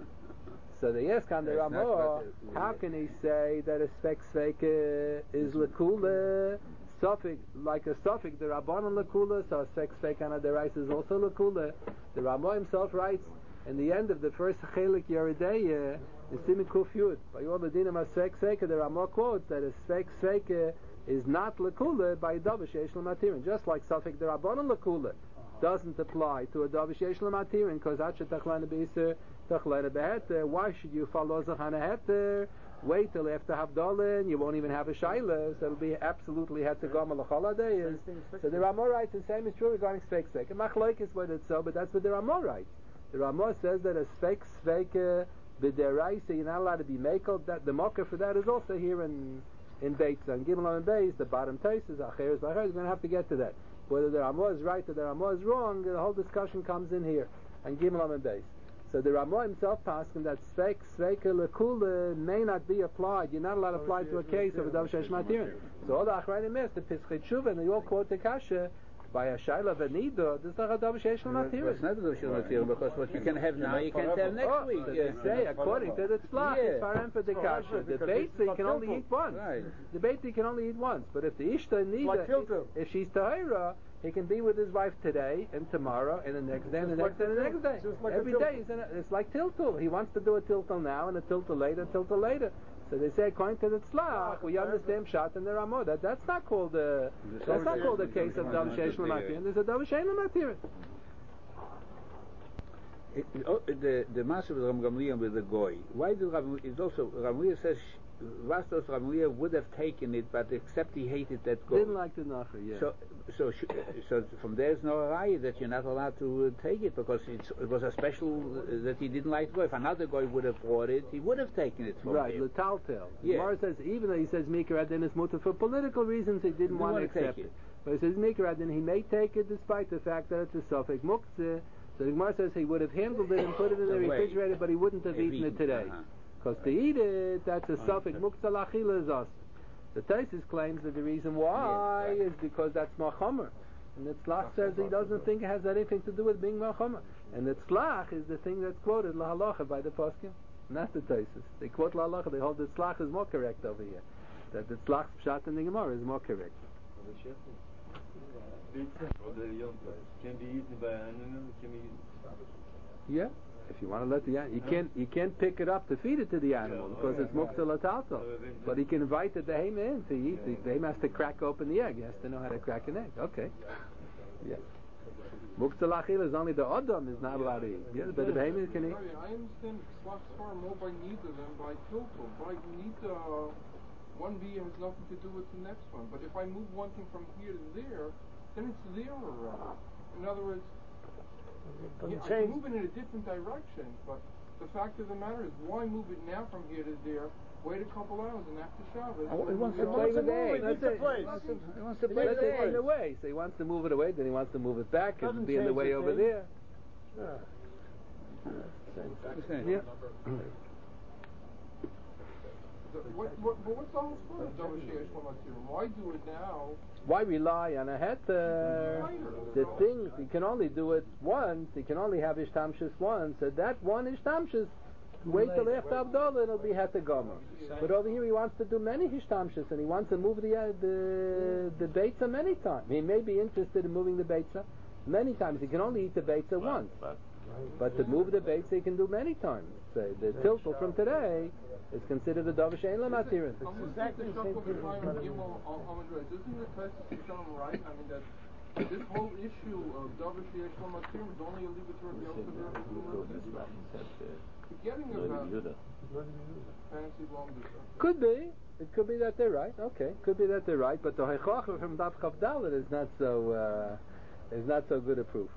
So they ask on the Ramah, how can he say that a svek sveke is lekula, suffix like a suffix the Rabbanon lekula, so a svek sveke on a derais is also lekula. The Ramah himself writes in the end of the first chelik Yerideiah in Simin Kuf Yud, by all the dinim of svek sveke, the Ramah quotes that a svek sveke is not lekula by a davish yesh l'matirin, just like suffix the Rabbanon lekula doesn't apply to a davish yesh l'matirin because achet tachlana b'isur tachlana b'heter. Why should you follow zachana heter? Wait till after Havdalah, and you won't even have a shayla, so it'll be absolutely heter gomel l'chol hadayis. So the Ramah writes the same is true regarding svek sveke. Machloek is what it's so, but that's what the Ramah writes. The Ramah says that a svek sveke b'deraisa you're not allowed to be makel. That the mocker for that is also here in in Beitza and Gimel and Beis, the bottom tases, Acheres B'Acheres. We're going to have to get to that. Whether the Ramah is right or the Ramah is wrong, the whole discussion comes in here and Gimel and Beis. So the Ramah himself paskin that svek sveke lekula may not be applied. You're not allowed to apply to a case of a davish yesh matirin. So all the Achronim is the Pischei Tshuva, and they all quote the Kasha by a Shaila Venida, there's not a Davar Sheish L'Matira. It's not a Davar Sheish L'Matira, because what you can have now, you can't have next oh, week. So Yeah. they say, according to the Tzlach, Yeah. it's Parem for the Kasha. The Beitza you can only eat once. Right. The Beitza you can only eat once. But if the Ishta Nida, like filter. if she's Tahira, he can be with his wife today and tomorrow and the next day and the Just next like day and the next day. just like a Every tiltul. day is in a, it's like tiltul. He wants to do a tiltul now and a tiltul later, tiltul later. So they say, according to the Tzlach, we understand Pshat and the Ramah. That that's not called a that's not called a case of Davar Sheish L'Matira. There's a Davar Shein L'Matira. It- oh, the the master of Ram Gamliel with the goy. Why did Ram? It's also Ram Gamliel says Vastos Ram Gamliel would have taken it, but except he hated that goy. Didn't like the Nachar, yeah. So so sh- so from there is no raya that you're not allowed to uh, take it because it's, it was a special uh, that he didn't like goy. If another goy would have brought it, he would have taken it from Right, there. L'taltel. Yeah. Gemara says, even though he says Mikra Adin is mutter for political reasons, he didn't Didn't want to wanna take accept it. it. But he says Mikra Adin, he may take it despite the fact that it's a Suffolk Muktzeh. So the Gemara says he would have handled it and put it in the The way. refrigerator, but he wouldn't have Have eaten it eaten, today. uh-huh. Because to eat it, that's a Suffolk Muktzeh L'achila is us. The Taisus claims that the reason why Yes, right. is because that's Machomer. And the Tzlach says he doesn't think it has anything to do with being Machomer. And the Tzlach is the thing that's quoted Lahalacha by the Poskim, not the Taisus. They quote Lahalacha, they hold the Tzlach is more correct over here. That the Tzlach's Pshat in the Gemara is more correct. Can be eaten by animal, can be eaten. Yeah, if you want to let the animal, you can't you can't pick it up to feed it to the animal because it's muktzah l'taltal. But he can invite the behemoth in to eat. The behemoth has to crack open the egg. He has to know how to crack an egg. Okay. Yeah. Muktzah l'achila is only the adam is not allowed to eat. Yeah, but the behemoth can eat. I understand Slach's far more by Nida than by Tiltul. By Nida, one bee has nothing to do with the next one. But if I move one thing from here to there, then it's there already. In other words, yeah, I can move it in a different direction, but the fact of the matter is, why move it now from here to there? Wait a couple hours and after Shabbos. Oh, he wants to move play it with the on. egg. That's it. He wants to play That's with it the in egg. a way. So he wants to move it away, then he wants to move it back. It'll Doesn't be in the change way the over thing. there. Okay. Yeah. The- What, what, but what's the whole point of Davar Sheish L'Matira? Why do it now? Why rely on a heter? The things he can only do it once. He can only have ishtamshus once. So that one ishtamshus, wait till after Abdullah, it'll be heter gomer. But over here he wants to do many ishtamshus, and he wants to move the uh, the the beitza many times. He may be interested in moving the beitza many times. He can only eat the beitza once. But to move the beitza he can do many times. So the tiltul from today is considered a Davar Shein L'Matira. I'm looking at the Shakal B'Chaim Gimel Amidrez. Isn't the Taisus Yishanim right? I mean, that this whole issue of Davar Sheish L'Matira is only a liberator of Yosef. Forgetting about fancy blunders. Could be. It could be that they're right. Okay. Could be that they're right. But the Heichacha from Daf Chav Dalet is not so uh, is not so good a proof.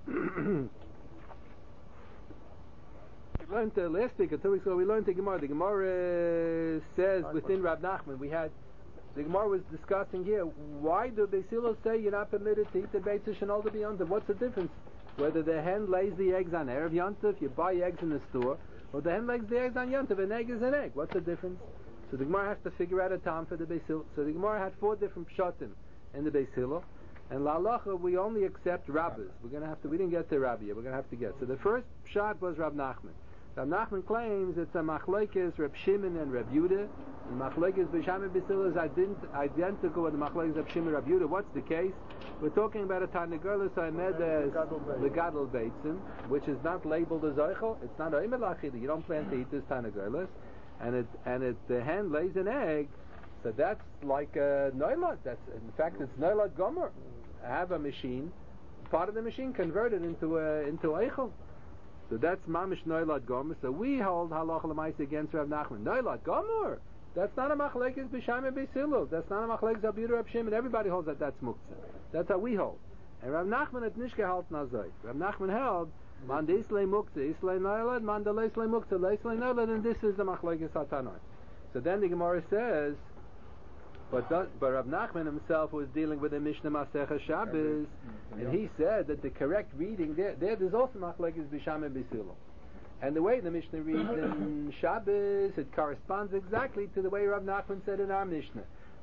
We learned uh, last week or two weeks ago. We learned the Gemara. The Gemara uh, says within Rab Nachman we had the Gemara was discussing here. Why do Beisilo say you're not permitted to eat the Beitzah Shenolda beyond? What's the difference? Whether the hen lays the eggs on Erev Yontif, you buy eggs in the store, or the hen lays the eggs on Yontif, an egg is an egg. What's the difference? So the Gemara has to figure out a time for the Beisilo. So the Gemara had four different pshatim in the Beisilo. And La Halacha, we only accept rabbis. We're going to have to. We didn't get to Rabbi yet. We're going to have to get. So the first pshat was Rab Nachman. Rab Nachman claims it's a machlekes Reb Shimon and Reb Yudah. And machlekes B'Shamim B'Sila is ident- identical with the machlekes Reb Shimon and Reb Yudah. What's the case? We're talking about a Tarnegolus Hamed as the Gadol Beitzim, which is not labeled as Eichel. It's not Oimel Achida. You don't plan to eat this Tarnegolus, and it and it the hen lays an egg. So that's like a Neulad. That's in fact it's Neulad Gomer. I have a machine, part of the machine converted into a into Eichel. So that's Mamish Neulad Gomer. So we hold Halacha L'Maisa against Rav Nachman. Neulad Gomer. That's not a machlekes B'Shamim B'Silul. That's not a machlekes Abiyur Rab Shimon. Everybody holds that that's Muktzah. That's how we hold. And Rav Nachman at Nishke halt Nazoi. Rav Nachman held Man de Islay Muktzah, Islay Neulad, Man de Leislay Muktzah, Leislay Neulad, and this is the machlekes Hatanoi. So then the Gemara says, but, but Rav Nachman himself was dealing with the Mishnah Masechah Shabbos, and he said that the correct reading there, there there's also machlekes B'Shamim B'Silul. And the way the Mishnah reads in Shabbos, it corresponds exactly to the way Rav Nachman said in our Mishnah.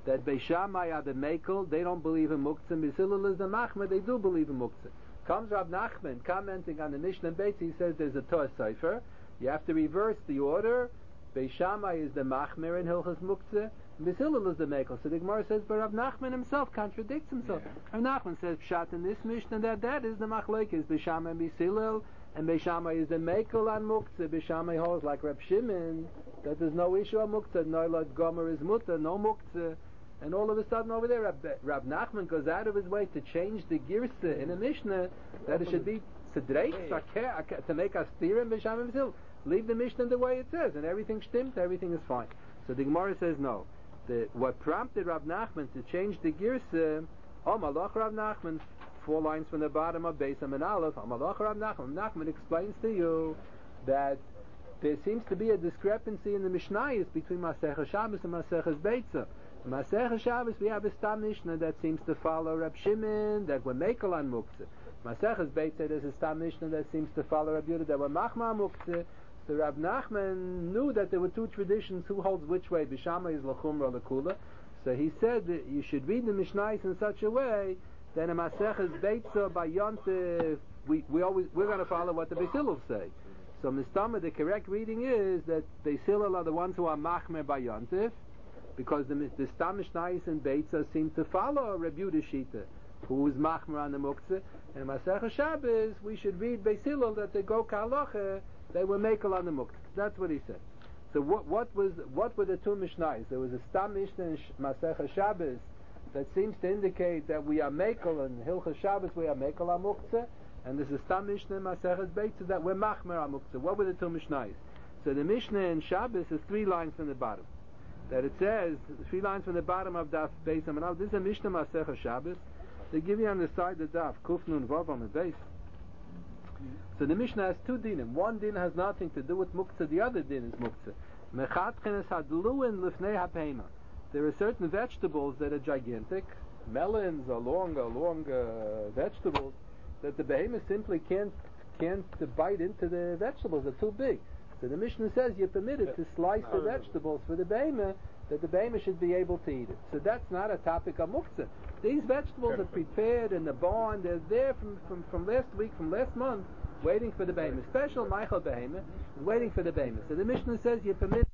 that Beis Shammai are the Mekel, they don't believe in Muktzah. Beis Hillel is the Machmer, they do believe in Muktzah. Comes Rav Nachman commenting on the Mishnah and Beitz, he says there's a Torah Sefer. You have to reverse the order. Beis Shammai is the Machmer in Hilchas Muktzah. Beis Hillel is the Mekel. So the Gemara says, but Rav Nachman himself contradicts himself. Yeah. Rav Nachman says, Pshat in this Mishnah, that that is the Machlekes, Beis Shammai and Beis Hillel, and Beis Shammai is the Mekel on Muktzah. Beis Shammai holds like Reb Shimon, that there's no issue on Muktzah. Noilad Gomer is Mutter, no Muktzah. And all of a sudden over there, Rav, Rav Nachman goes out of his way to change the Girsa in a Mishnah, that it should be Tzedreik, to make us steer in Beis Shammai and Beis Hillel. Leave the Mishnah the way it says, and everything stimmt, everything is fine. So the Gemara says no. The, what prompted Rav Nachman to change the Girsa, Oh Malach Rav Nachman, four lines from the bottom of Beis Amid Aleph, Oh Malach Rav Nachman. Nachman explains to you that there seems to be a discrepancy in the Mishnayos between Masechah Shabbos and Masechah Beitza. In Masechah Shabbos we have a Stam Mishnah that seems to follow Reb Shimon, that we're Mekel on Muktzah. Masechah Beitza there's a Stam Mishnah that seems to follow Reb Yehuda, that we're Machma on Muktzah. So Rav Nachman knew that there were two traditions, who holds which way, Beis Shammai is L'chumra L'kula. So he said that you should read the Mishnayos in such a way that in Masechah Beitza by Yontif, we, we always, we're going to follow what the Beis Hillel say. So Mistama, the correct reading is that Beis Hillel are the ones who are Machmer by Yontif, because the, the Stam Mishnayos and Beitza seem to follow Reb Yehuda Shita, who is Machmer on the Muktzah. And in Masechah Shabbos, we should read Beis Hillel that they go K'halacha, they were Mekel on the Muktzah. That's what he said. So what, what was what were the two Mishnayos? There was a Stam Mishnah in Masechah Shabbos that seems to indicate that we are Mekel, and Hilchas Shabbos we are Mekel on Muktzah, and there's a Stam Mishnah in Masechah Beitza that we're Machmer on Muktzah. What were the two Mishnayos? So the Mishnah in Shabbos is three lines from the bottom. That it says, three lines from the bottom of Daf Beis Amid Aleph. This is a Mishnah Masechah Shabbos. They give you on the side of the Daf, Kuf Nun Vav on the base. So the Mishnah has two dinim. One din has nothing to do with Muktzah, the other din is Muktzah. Mechatchenes hadluin lifnei hapema. There are certain vegetables that are gigantic. Melons are long, are long uh, vegetables that the behemoth simply can't can't bite into the vegetables. They're too big. So the Mishnah says you're permitted to slice the vegetables for the behemoth, that the behemoth should be able to eat it. So that's not a topic of Muktzah. These vegetables are prepared in the barn. They're there from, from, from last week, from last month, waiting for the behemoth. Special Michael behemoth, waiting for the behemoth. So the Mishnah says you're permitted.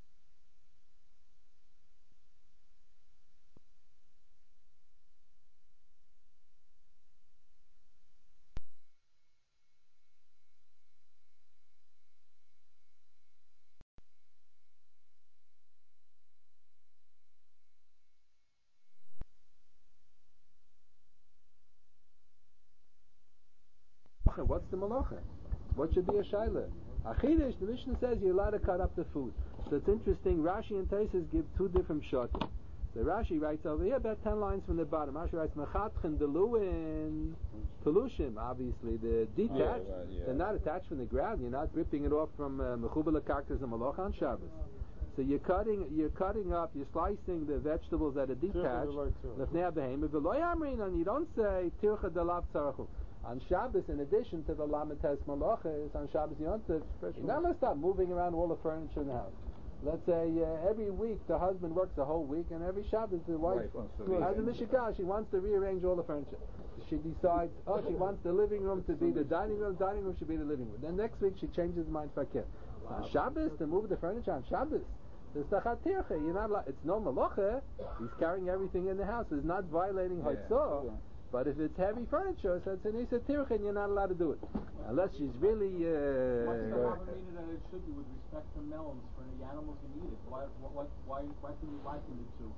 What's the malacha? What should be a shaila? Achidish, the Mishnah says you're allowed to cut up the food. So it's interesting, Rashi and Taisus give two different shots. So Rashi writes over here about ten lines from the bottom. Rashi writes, Mechatchen deluin pelushim, obviously, they're detached. Yeah, right, yeah. They're not attached from the ground. You're not ripping it off from Mechubel Kaktas and Malacha on Shabbos. So you're cutting, you're cutting up, you're slicing the vegetables that are detached. Lefnei behemoth, v'lo yamrin, and you don't say tircha delav tzarachu. On Shabbos, in addition to the Lamites Malachas, on Shabbos Yontif, you're not going to stop moving around all the furniture in the house. Let's say uh, every week the husband works a whole week, and every Shabbos the wife has a mishikah. She wants to rearrange all the furniture. She decides, oh, she wants the living room to be the dining room, dining room should be the living room. Then next week she changes her mind for a kid. So on Shabbos, to move the furniture on Shabbos, there's tachat tircha. You're not allowed, it's no malacha. He's carrying everything in the house. It's not violating yeah, Haitzah. Yeah. But if it's heavy furniture, so it's an Isa Tircha, and you're not allowed to do it. Unless she's really... Uh, What's the Rabbi meaning that it should be with respect to melons for the animals can eat it? Why, why, why, why can you liken the two?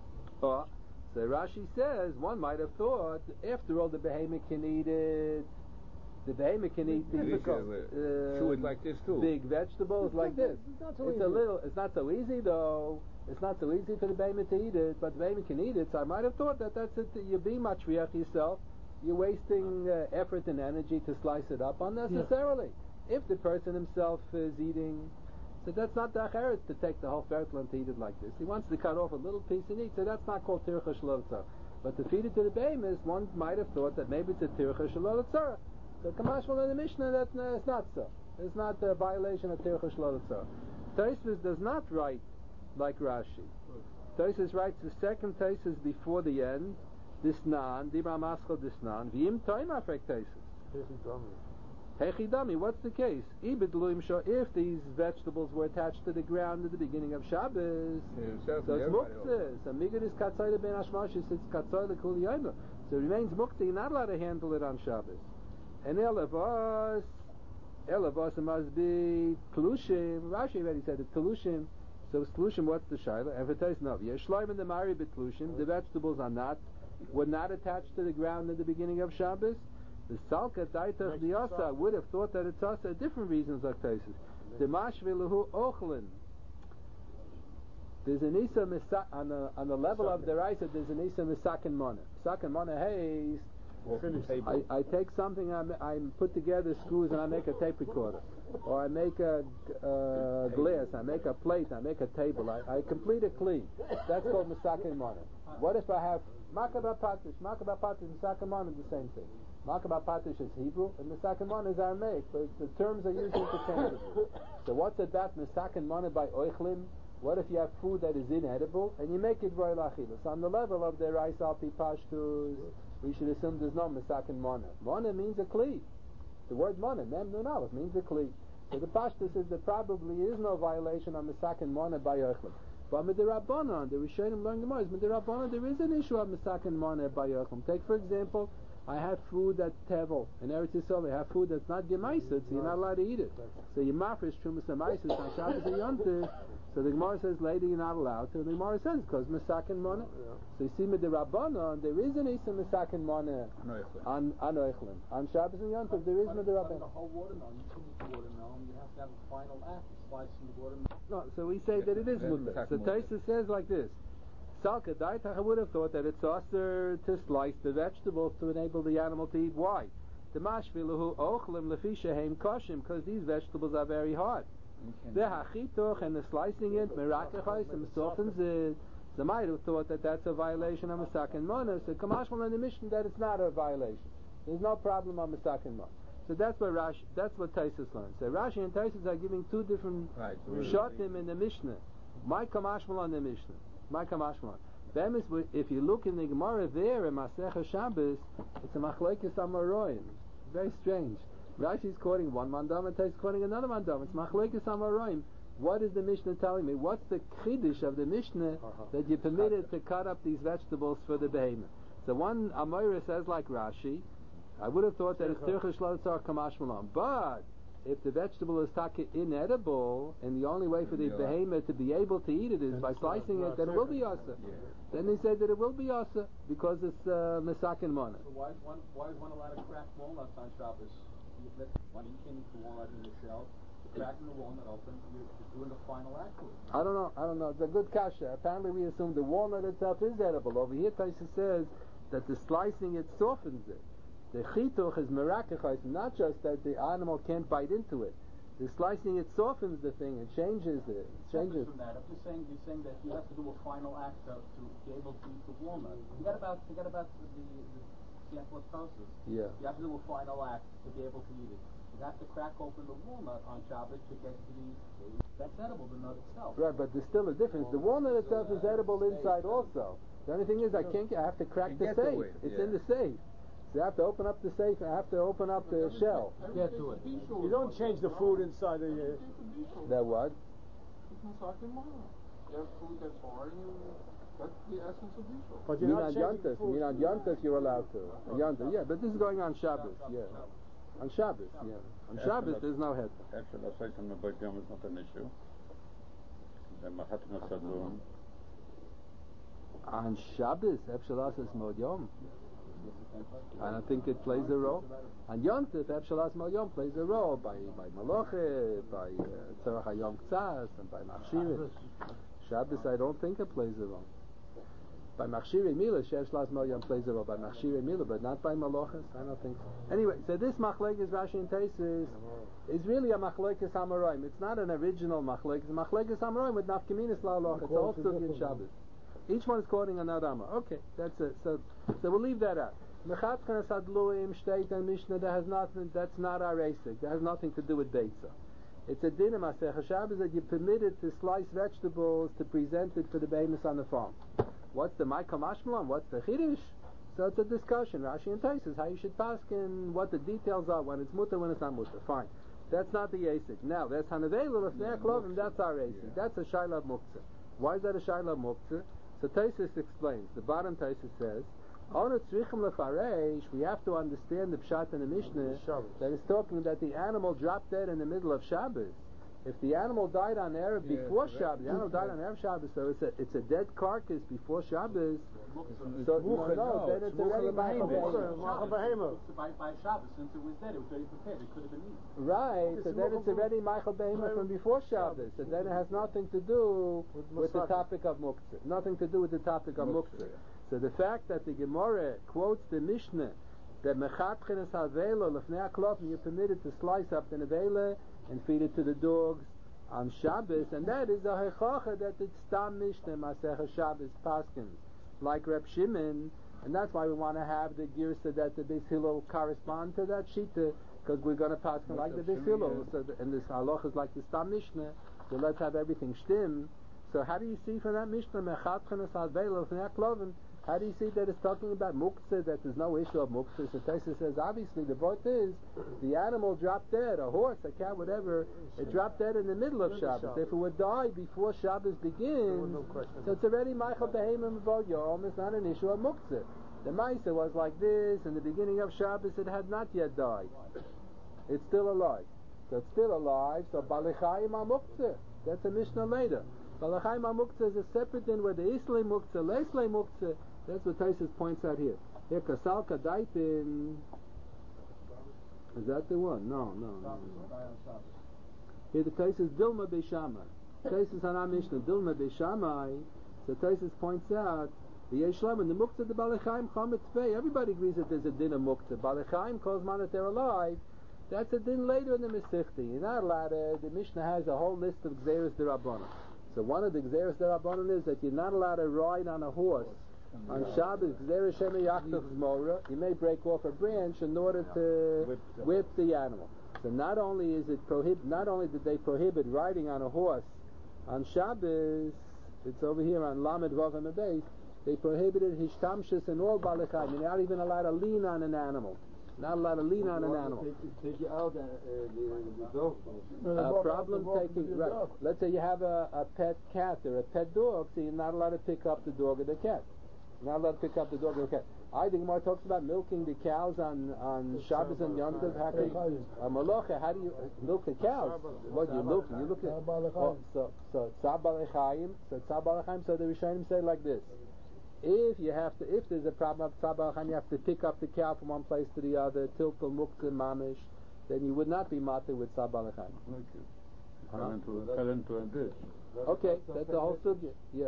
Oh, so Rashi says, one might have thought, after all, the behemoth can eat it. The behemoth can eat difficult, uh, chew it like this too. Big vegetables it's like not, this. It's, not so it's easy. a little. It's not so easy though. It's not so easy for the behemoth to eat it, but the behemoth can eat it. So I might have thought that that's it. You're being matriarch yourself. You're wasting uh, effort and energy to slice it up unnecessarily. Yeah. If the person himself is eating, so that's not the acheret to take the whole fertile and to eat it like this. He wants to cut off a little piece and eat. So that's not called tircha shelo l'tzara. But to feed it to the behemoth, one might have thought that maybe it's a tircha shelo l'tzara. So Kamashmal in the Mishnah, that uh, it's not so. It's not a violation of tircha shelo l'tzara. Tosfos does not write like Rashi. Tosfos writes the second Tosfos before the end. Disnan, Dibra Maschal Disnan, V'im Toima Frek Tosfos. Hechidami, what's the case? If these vegetables were attached to the ground at the beginning of Shabbos, so it's muktzah. So migad is katzayla ben hashmashis, it's katzayla kul yayma. So it remains muktzah, you're not allowed to handle it on Shabbos. And elavos, elavos must be tlushim. Rashi already said it, tlushim. So tlushim, what's the shayla? And for Tais no, yeshloim in the mari betlushim, the vegetables are not, were not attached to the ground at the beginning of Shabbos. The Salka Daitach Diasa would have thought that it's also different reasons like Tosfos. The Mashvilahu Ochlin. There's an Isa Misa on the on the level of the Raisa. There's an Isa Misakin Mana. Misakin Mana. Hey, I, I take something. I I put together screws and I make a tape recorder, or I make a uh, glass. I make a plate. I make a table. I, I complete a clean. That's called Misakin Mana. What if I have Makaba Patish? Makaba Patish and Misakin Mana the same thing. Makaba Patish is Hebrew, and Misakin Mana is Aramaic, but the terms are used interchangeably. So what's about Misakin Mana by Oichlim? What if you have food that is inedible, and you make it Roy Lachilus? So on the level of the Rice Alpi Pashtus, we should assume there's no Misakin Mana. Mana means a Kli. The word Mana, Mem Nun Aleph, means a Kli. So the Pashtus says there probably is no violation on Misakin Mana by Oichlim. But with the Rabbanon, the Rishonim learn Gemara, with the Rabbanon there is an issue of Misakin Mana by Oichlim. Take for example, I have food that's tevel. In Eretz Yisrael, I have food that's not gemaised, so you're not allowed to eat it. So you mafresh trumas amaisis on Shabbos or Yom Tov. So the Gemara says, lady, you're not allowed to. And the Gemara says, because Misakin Mana. So you see, with the Rabbanon, there is an Isa Misakin Mana on on Oichlim. On Shabbos and Yom Tov, there is with the Rabbanon. The whole watermelon, you couldn't eat watermelon. You have to have a final act, slicing the watermelon. No, so we say that it is mutar. So Tosfos says like this. Salka Daitach, I would have thought that it's also to slice the vegetables to enable the animal to eat. Why? The mashvilahu ochlim lefisha heim koshim, because these vegetables are very hard. The hachitoch and the slicing it, merakachos, and softens it. So might have thought that that's a violation of Misakin Mana. So Kamashmal in the Mishnah that it's not a violation. There's no problem on Misakin Mana. So that's what Rashi, that's what Tosfos learns. So Rashi and Tosfos are giving two different right, shotim in the Mishnah. My Kamashmal on the Mishnah. My Kamashmal. Them is if you look in the Gemara there in Masechah Shabbos, it's a machlokes amaroim. Very strange. Rashi is quoting one mandam and Tosfos quoting another mandam. It's machlokes amaroim. What is the Mishnah telling me? What's the chiddush of the Mishnah that you're permitted to cut up these vegetables for the behemoth? So one Amoira says like Rashi, I would have thought that it's tircha shlotzar kamashmalam. But if the vegetable is taka inedible, and the only way for the behemoth to be able to eat it is by slicing it, then it will be asa. Then they said that it will be asa because it's uh, Misakin Mana. So why is one why is one allowed to crack walnuts on Shabbos? When you can eat the walnut in the shell, cracking the walnut open, you're doing the final act. I don't know. I don't know. It's a good kasha. Apparently, we assume the walnut itself is edible. Over here, Tosfos says that the slicing it softens it. The chituch is merakachos, not just that the animal can't bite into it. The slicing it softens the thing. It changes it. It changes. From that, I'm just saying, you're saying that you have to do a final act to, to be able to eat the walnut. Forget about forget about the the steatosis. Yeah. You have to do a final act to be able to eat it. You have to crack open the walnut on Shabbos to get to the that's edible, the nut itself. Right, but there's still a difference. The walnut itself is edible inside also. The only thing is I can't. I have to crack the safe. It's in the safe. So you have to open up the safe and I have to open up the shell. Get to it. You don't change the food inside the... Uh, that what? You have food that's hard and you, that's the essence of bishul. But you you're mean not on Yontif, you mean on Yontif you're allowed to. On Yontif, yeah, but this is going on Shabbos, yeah. On Shabbos, yeah. On Shabbos there's no head. Actually, I say something about Yom is not an issue. The Mahatma Sadlum. On Shabbos, Epshalas is Mod Yom. I don't think it plays a role. On Yom Tov, Epshalas Mod Yom plays a role by by Malochet, by Tzarach HaYom Ktsas, and by Machshirim. Shabbos, I don't think it plays a role. By Machshirei Mila, Epshalas Mod Yom plays a role by Machshirei Mila, but not by Malochet. I don't think so. Anyway, so this machlekes Rashi and Tosfos is really a machlekes Hamoraim. It's not an original machlekes. It's a machlekes Hamoraim with nafkaminas la'aloch. It's also in Shabbos. Each one is quoting another Amar. Okay, that's it. So, so we'll leave that out. Mechatchanas Adluim Shteit and Mishnah. That has nothing. That's not our asik. That has nothing to do with Beitza. It's a din in Masech Shabbos that you're permitted to slice vegetables to present it for the behemoths on the farm. What's the Maikam Ashmalan? What's the Chiddush? So it's a discussion. Rashi and Taisus, how you should paskin, what the details are, when it's mutter, when it's not mutter. Fine. That's not the Yasik. Now, there's Hanavelu, if they're cloven, that's our Yasik. That's a Shaila Muktzah. Why is that a Shaila Muktzah? So Taisus explains. The bottom Taisus says, we have to understand the Pshat in the Mishnah that is talking that the animal dropped dead in the middle of Shabbos. If the animal died on Erev Yeah, before right. Shabbos, the animal died on Erev Shabbos, so it's a it's a dead carcass before Shabbos. It's So no, mucha, no, no, then it's it's already mucha Michael behemoth. Behemoth. Behemoth. So by, by Shabbos, since it was dead, it was already prepared. It could have been eaten. Right, It's so then it's mucha- already Michael Behemoth from before Shabbos. So then it has nothing to do With with the Masaka. topic of Muktzah. Nothing to do with the topic of Muktzah. So the fact that the Gemara quotes the Mishnah that Mechatchen is Havela Lefnei HaKlof, and you're permitted to slice up the Nevela and feed it to the dogs on Shabbos, and that is a Hechacha that it's Stam Mishnah Masech Shabbos Paskins, like Reb Shimon, and that's why we want to have the Girsa that the Beis Hillel correspond to that Shita, because we're going to Paskin like the Beis Hillel, so the, and this Halach is like the Stam Mishnah, so let's have everything Shtim. So how do you see from that Mishnah, Mechatchen is Havela Lefnei HaKlof? How do you see that it's talking about muktzah, that there's no issue of muktzah? So Taisa says, obviously, the point is, the animal dropped dead, a horse, a cat, whatever, it dropped dead in the middle of Shabbos. If it would die before Shabbos begins, so it's already Michael Behemim about Yom, it's not an issue of muktzah. The Maisa was like this, in the beginning of Shabbos, it had not yet died. It's still alive. So it's still alive, so Balichayim are muktzah. That's a Mishnah later. Balichayim are muktzah is a separate thing where the Islay muktzah, Leislay muktzah. That's what Taisus points out here. Here, Kasal Kadaitin. Is that the one? No, no, no. no. Here, the Taisus Dilma Beishamai. Taisus Hana Mishnah Dilma Beishamai. So Taisus points out the Yeshlam and the Muktzah the Balechaim Chametz Pei. Everybody agrees that there's a din of Muktzah. Balechaim calls man that they're alive. That's a din later in the Mesichta. You're not allowed to. The Mishnah has a whole list of Gzeres D'Rabbanan. So one of the Gzeres D'Rabbanan is that you're not allowed to ride on a horse. On Shabbos, you may break off a branch in order to whip, whip the animal. So not only is it prohibit, not only did they prohibit riding on a horse on Shabbos, it's over here on Lamed Vav and Beis, they prohibited hishtamshus and all balechayim. You're not even allowed to lean on an animal. Not allowed to lean on an animal. Take, take you out uh, the, the dog. A problem taking, right. Let's say you have a, a pet cat or a pet dog, so you're not allowed to pick up the dog or the cat. You're not allowed to pick up the dog or the cat. I think Gemara talks about milking the cows on, on Shabbos and Yom Tov. How can you, uh, Malacha, how do you uh, milk the cows? What do you look? You look at oh, so so Tzab Balechayim. So Tzab Balechayim. So the Rishonim say like this: if you have to, if there's a problem of Tzab Balechayim, you have to pick up the cow from one place to the other, tiltul muktzah mamish, then you would not be matir with Tzab Balechayim. Fell into, fell into a ditch. Okay, that's the whole subject. Yeah.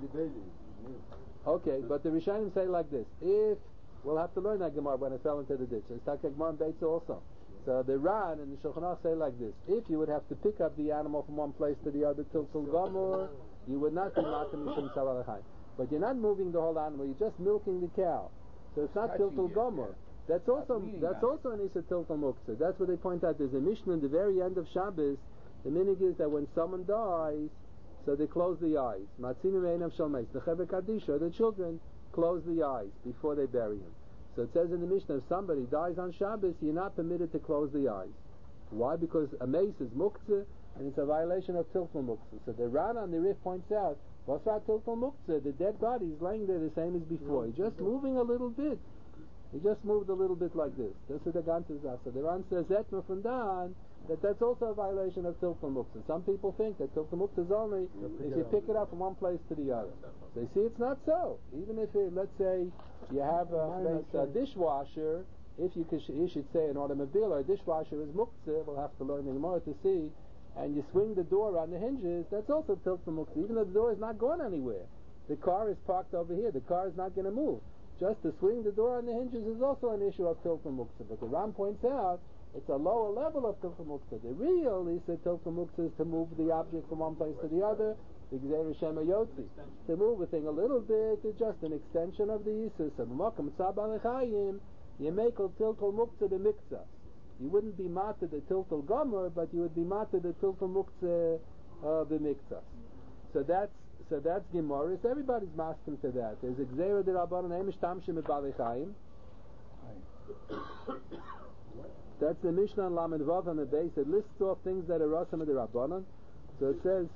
Okay, but the Rishonim say like this: if we'll have to learn that Gemara when it fell into the ditch. It's like Gemara and Beitza also. So the Ran and the Shulchan Aruch say like this: if you would have to pick up the animal from one place to the other till Gomor, you would not be matam mishum salalachai. But you're not moving the whole animal; you're just milking the cow. So it's not tiltul gomor. That's also that's also an isa tiltul muktzah. That's what they point out. There's a Mishnah in the very end of Shabbos. The minhag is that when someone dies, so they close the eyes. Matzinu me'einav shalmeis. The Chevra Kadisha, the children, close the eyes before they bury him. So it says in the Mishnah, if somebody dies on Shabbos, you're not permitted to close the eyes. Why? Because a mace is muktzah, and it's a violation of tiltul muktzah. So the Ran on the Rif points out, what's that tiltul muktzah? The dead body is laying there the same as before. He's just moving a little bit. He just moved a little bit like this. That's what the Gantus are. So the Ran says, Etma from Dan, that that's also a violation of tiltul muktzah. Some people think that tiltul muktzah is only if you pick it up from one place to the other. So you see, it's not so. Even if, it, let's say, you have a, a dishwasher, if you, could, you should say an automobile or a dishwasher is muktzah, we'll have to learn the Gemara to see, and you swing the door on the hinges, that's also tiltul muktzah, even though the door is not going anywhere. The car is parked over here. The car is not going to move. Just to swing the door on the hinges is also an issue of tiltul muktzah. But the Ram points out it's a lower level of tiltul muktzah. The real, he said, tiltul muktzah is to move the object from one place to the other. The Gzeir Shema Yotzi. To move a thing a little bit is just an extension of the Yisus. So Makam Tzab Alechayim, you make a tiltul muktzah the miktzah. You wouldn't be mated the tiltal gomer, but you would be mated the tiltal muktzeh uh, b'miktzas. So that's so that's Gemara. So everybody's masking to that. There's a gzeira d'Rabbanan emish tamshim b'balei That's the Mishnah on Lamed Vav on the base. It lists off things that are rasam d'Rabbanan. So it says.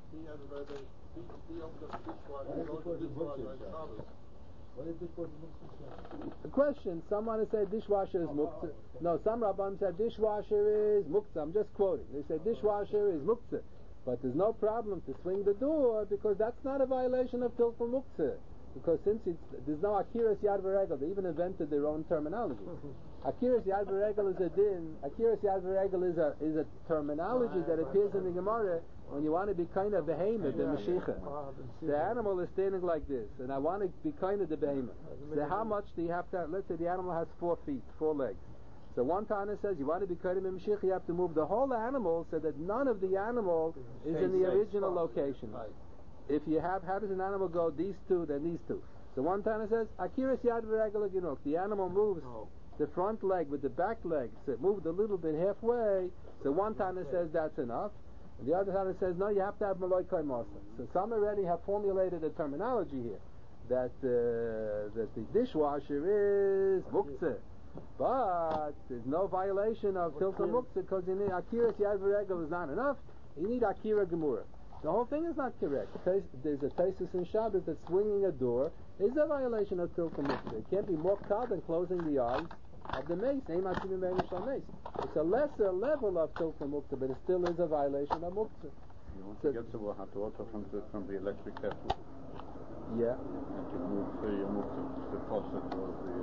A question. Someone has said dishwasher is muktzah. No, some Rabbanim said dishwasher is muktzah. I'm just quoting. They said dishwasher is muktzah. But there's no problem to swing the door because that's not a violation of tilful muktzah. Because since it's, there's no akiras yad v'regel, they even invented their own terminology. Akiras yad v'regel is a din. Akiras yad v'regel is a is a terminology that appears in the Gemara when you want to be kind of behemoth, the Mashiach. The animal is standing like this, and I want to be kind of the behemoth. So how much do you have to? Let's say the animal has four feet, four legs. So one Tana says you want to be kind of the Mashiach, you have to move the whole animal so that none of the animal is in the original location. If you have, how does an animal go? These two, then these two. So one Tana says, Akiras yad v'regel ginok. The animal moves oh. the front leg with the back leg, so it moved a little bit halfway. So one Tana says that's enough. And the other Tana says, no, you have to have Maloi Kai Master. So some already have formulated a terminology here that uh, that the dishwasher is muktzeh. But there's no violation of tilta muktzeh because you need Akiras yad v'regel is not enough. You need Akira Gemura. The whole thing is not correct. There's a thesis in Shabbos that swinging a door is a violation of tilka muktzeh. It can't be more called than closing the eyes of the mace. It's a lesser level of tilka muktzeh, but it still is a violation of muktzeh. You want so to get the hot water from the from the electric kettle. Yeah. And you move the you move the, the faucet or the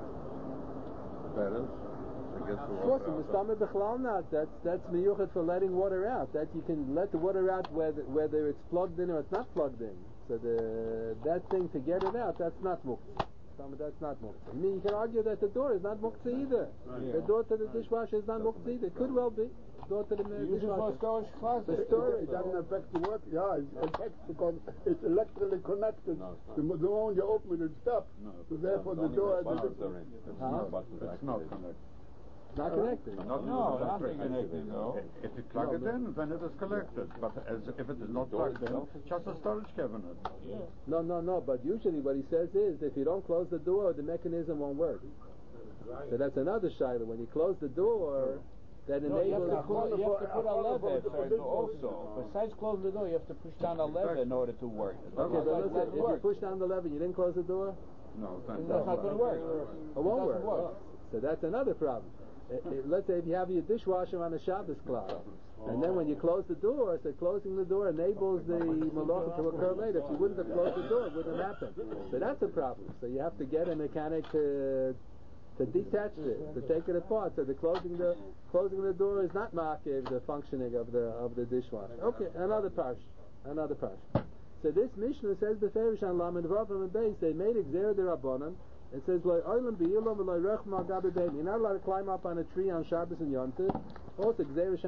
uh, barrels. Of course, in the stomach bechlal not. That's that's miyuchet for letting water out. That you can let the water out whether whether it's plugged in or it's not plugged in. So the that thing to get it out, that's not muktzah. That's not muktzah. I mean, you can argue that the door is not muktzah either. Right. The door to the dishwasher is not muktzah either. It could well be. The door to the dishwasher. The storage doesn't affect the work. Yeah, it affects because it's electrically connected. No, the moment you open it, it stops. No, so therefore the door. It's not connected. Not connected. Not no, not connected. No. If you plug no, it in, then it is connected. But as if it is not plugged in, just a storage cabinet. Yeah. No, no, no. But usually, what he says is, if you don't close the door, the mechanism won't work. Right. So that's another shaila. When you close the door, that no, enables. You have to put, you have to put a lever also. Besides closing the door, you have to push down a lever in order to work. Okay, but listen, if you push down the lever, and you didn't close the door. No, that's not going to work. It won't work. work. So that's another problem. It, it, let's say if you have your dishwasher on a Shabbos cloth, and then when you close the door, so closing the door enables the malacha to occur later. If you wouldn't have closed the door, it wouldn't have happened. So that's a problem. So you have to get a mechanic to to detach it, to take it apart. So the closing the closing the door is not makiv the functioning of the of the dishwasher. Okay, another parsha, another parsha. So this Mishnah says beferish on Lamed Vav and Beis they made exer the Rabbanan. It says, you're not allowed to climb up on a tree on Shabbos and Yom Tov. Also,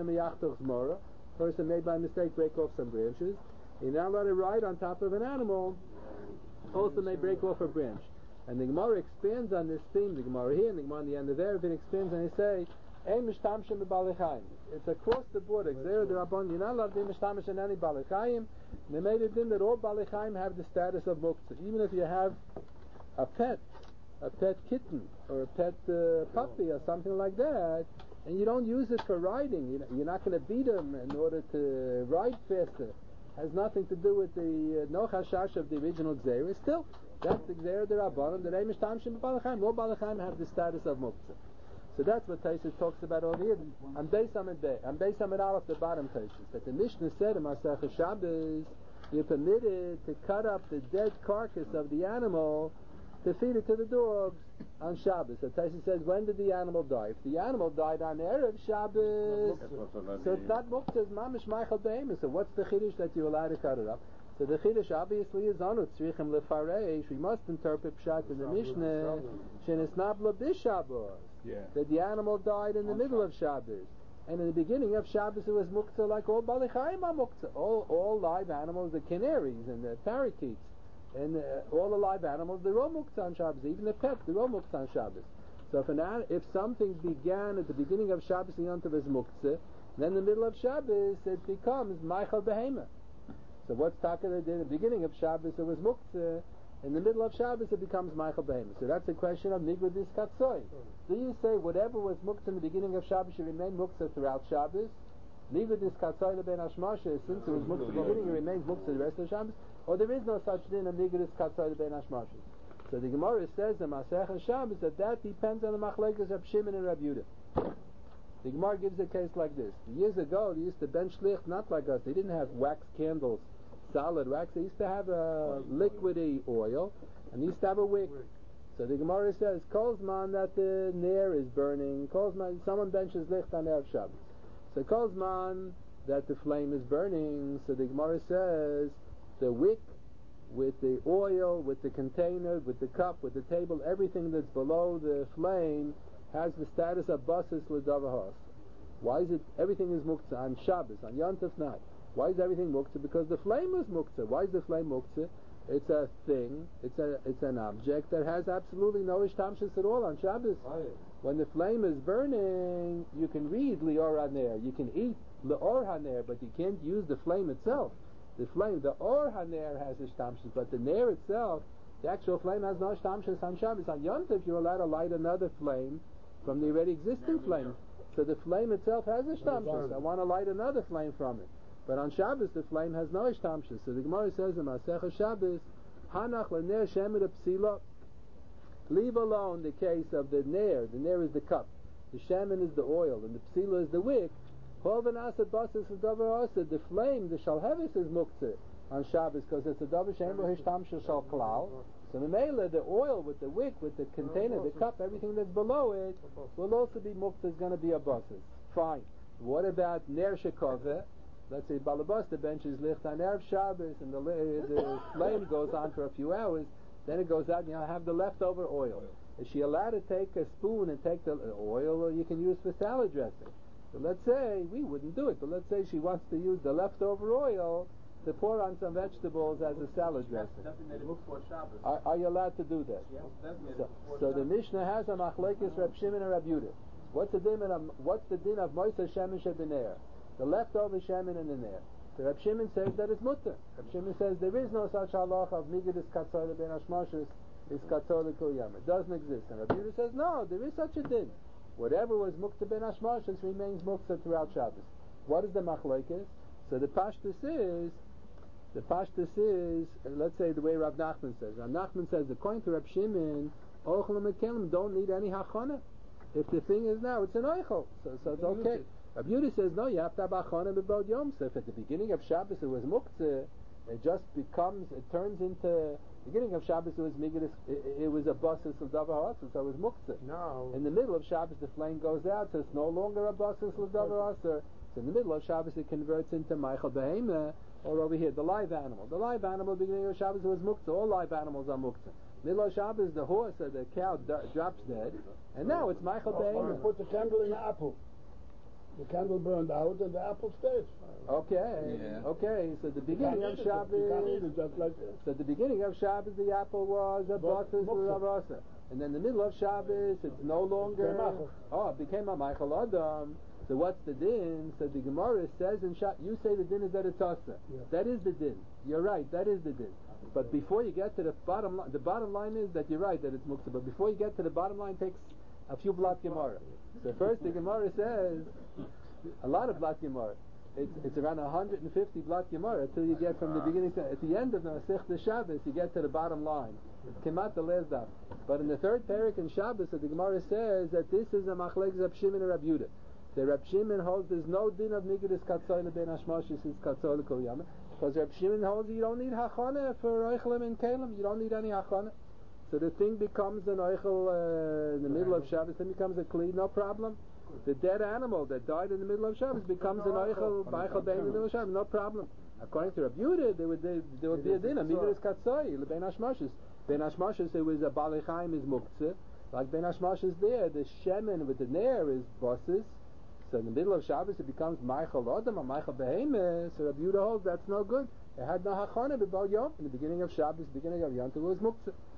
person made by mistake break off some branches. You're not allowed to ride on top of an animal. Also may break off a branch. And the Gemara expands on this theme. The Gemara here and the Gemara on the end of there, it expands and they say, it's across the board. You're not allowed to be mishtamish in any balechayim. They made it in that all balechayim have the status of muktzah. Even if you have a pet, a pet kitten or a pet uh, puppy or something like that, and you don't use it for riding. You're not going to beat him in order to ride faster. Has nothing to do with the no chashash of the original gzeira. Still, that's the gzeira the rabbanim. The name is tamshim b'balachayim. All balachayim have the status of muktzah. So that's what Taisus talks about over here. I'm based on it. I'm based on it out of the bottom Taisus. But the Mishnah said in Masechah Shabbos, you're permitted to cut up the dead carcass of the animal to feed it to the dogs on Shabbos. So Taisus says, when did the animal die? If the animal died on Erev Shabbos, so it's not muktzah, it's mamish meichel behemoth. So what's the chiddush that you're allowed to cut it up? So the chiddush obviously is on it. Tzrichem lefareish. We must interpret pshat in the Mishnah. Shenisnabla b'Shabbos. That the animal died in the middle of Shabbos. And in the beginning of Shabbos it was muktzah like all balechayim are muktzah. All, all live animals, the canaries and the parakeets, and uh, all the live animals, they're all muktzah on Shabbos. Even the pets, they're all muktzah on Shabbos. So if, an, if something began at the beginning of Shabbos and Yom Tov as muktzeh, then in the middle of Shabbos it becomes Meichel Behema. So what's Taka that did at the beginning of Shabbos it was muktzeh, in the middle of Shabbos it becomes Meichel Behema. So that's a question of Nigudis Katzoi. Do you say whatever was muktzeh in the beginning of Shabbos should remain muktzeh throughout Shabbos? Nigudis Katzoi Leben Hashmasha, since it was muktzeh at the beginning, it remains muktzeh the rest of Shabbos? Or there is no such thing of Nigudis Katzoi Leben Hashmasha? So the Gemara says in Masechah Shabbos that that depends on the machlekes of Shimon and Rab Yehuda. The Gemara gives a case like this. Years ago, they used to bench licht not like us. They didn't have wax candles, solid wax. They used to have a liquidy oil, and they used to have a wick. So the Gemara says, Kolzman that the nair is burning. Kolzman, someone benches licht on Erev Shabbos. So Kolzman that the flame is burning. So the Gemara says, the wick with the oil, with the container, with the cup, with the table, everything that's below the flame has the status of basis l'davahas. Why is it everything is muktzah on Shabbos, on Yom Tov night? Why is everything muktzah? Because the flame is muktzah. Why is the flame muktzah? It's a thing, it's a it's an object that has absolutely no ishtamshus at all on Shabbos. When the flame is burning, you can read lior haner, you can eat lior haner, but you can't use the flame itself. The flame, the or haner has ishtamshus, but the ner itself, the actual flame has no ishtamshus on Shabbos. On Yom Tov, you're allowed to light another flame from the already existing flame. So the flame itself has ishtamshus. I want to light another flame from it. But on Shabbos, the flame has no ishtamshus. So the Gemara says in Masechah Shabbos, Hanach l'ner shemet psila. Leave alone the case of the ner. The ner is the cup. The shemen is the oil, and the psila is the wick. The flame, the shalhevis is muktzeh on Shabbos because it's a davar she'en bo hishtamshus shal klal. So the mele, the oil with the wick, with the container, the cup, everything that's below it will also be muktzeh. Is going to be a basis. Fine. What about ner shekoveh? Let's say balabas the benches licht on Erev Shabbos and the the flame goes on for a few hours. Then it goes out and you have the leftover oil. Is she allowed to take a spoon and take the oil, or you can use for salad dressing? So let's say, we wouldn't do it, but let's say she wants to use the leftover oil to pour on some vegetables as a salad dressing. Are, are you allowed to do that? So, so the Mishnah has a machlekes Reb Shimon and Rab Yehuda. What's the din of what's the din of Moisa Shemen Shebener? The leftover Shemen in the Ner. So Reb Shimon says that it's mutter. Reb Shimon says there is no such halacha of Migdis Katzor Ben Hashmashis is Katzor L'Kol Yom. It doesn't exist. And Reb Yehuda says no, there is such a din. Whatever was mukta ben hashmashas remains mukta throughout Shabbos. What is the machlokes? So the pashtus is, the pashtus is, uh, let's say the way Rav Nachman says. Rav Nachman says, according to Reb Shimon, ochel and mekelim don't need any hachana. If the thing is now, it's an oichel, so, so it's okay. Rab Yehuda says, no, you have to have hachana b'bod yom. So if at the beginning of Shabbos it was mukta, it just becomes, it turns into, beginning of Shabbos it was migdis, it, it was a basis of davar ha'asr, so it was muktzah. No. In the middle of Shabbos the flame goes out, so it's no longer a basis of davar ha'asr. So in the middle of Shabbos it converts into Meichel Behema, or over here, the live animal. The live animal, beginning of Shabbos it was muktzah. All live animals are muktzah. Middle of Shabbos the horse or the cow d- drops dead, and now it's Meichel Behema. Put the candle in the apple. The candle burned out and the apple stays. Okay, Yeah. okay. So the beginning of Shabbos, You can't eat it just like this. so the beginning of Shabbos, the apple was a But- basis of muktzah. Ravasa, and then the middle of Shabbos, it's no longer. Meichel. Oh, it became a Meichel Adam. So what's the din? So the Gemara says in Shabbos, you say the din is that it's asa. Yeah. That is the din. You're right. That is the din. But before you get to the bottom line, the bottom line is that you're right that it's muktzah. But before you get to the bottom line, takes a few blot Gemara. So first the Gemara says. A lot of Blat Gemara. It's, it's around one hundred fifty Blat Gemara until you get from the beginning to at the end of the Masechta Shabbos, you get to the bottom line. Kemat the last daf. But in the third parak in Shabbos, the Gemara says that this is a machlekes Reb Shimon and Rab Yehuda. The Reb Shimon holds there's no din of nigudis katzoi ben hashmashis is katzoi l'kol yama, because Reb Shimon holds you don't need hachana for oichelim and kelim. You don't need any hachana. So the thing becomes an oichel uh, in the middle of Shabbos, then becomes a kli, no problem. The dead animal that died in the middle of Shabbos becomes an oichel, baichel bein in the middle of Shabbos, no problem. According to Reb Yehuda, there would there, there would be a din of migdus katzoi lebein hashmashis. Ben hashmashis, it was a balei chaim is muktzah. Like ben hashmashis there, the shemen with the ner is bosses. So in the middle of Shabbos it becomes maichel adam or maichel behemah. So Reb Yehuda holds that's no good. It had no hachana b'bal yom. In the beginning of Shabbos, beginning of Yom Tov was muktzah.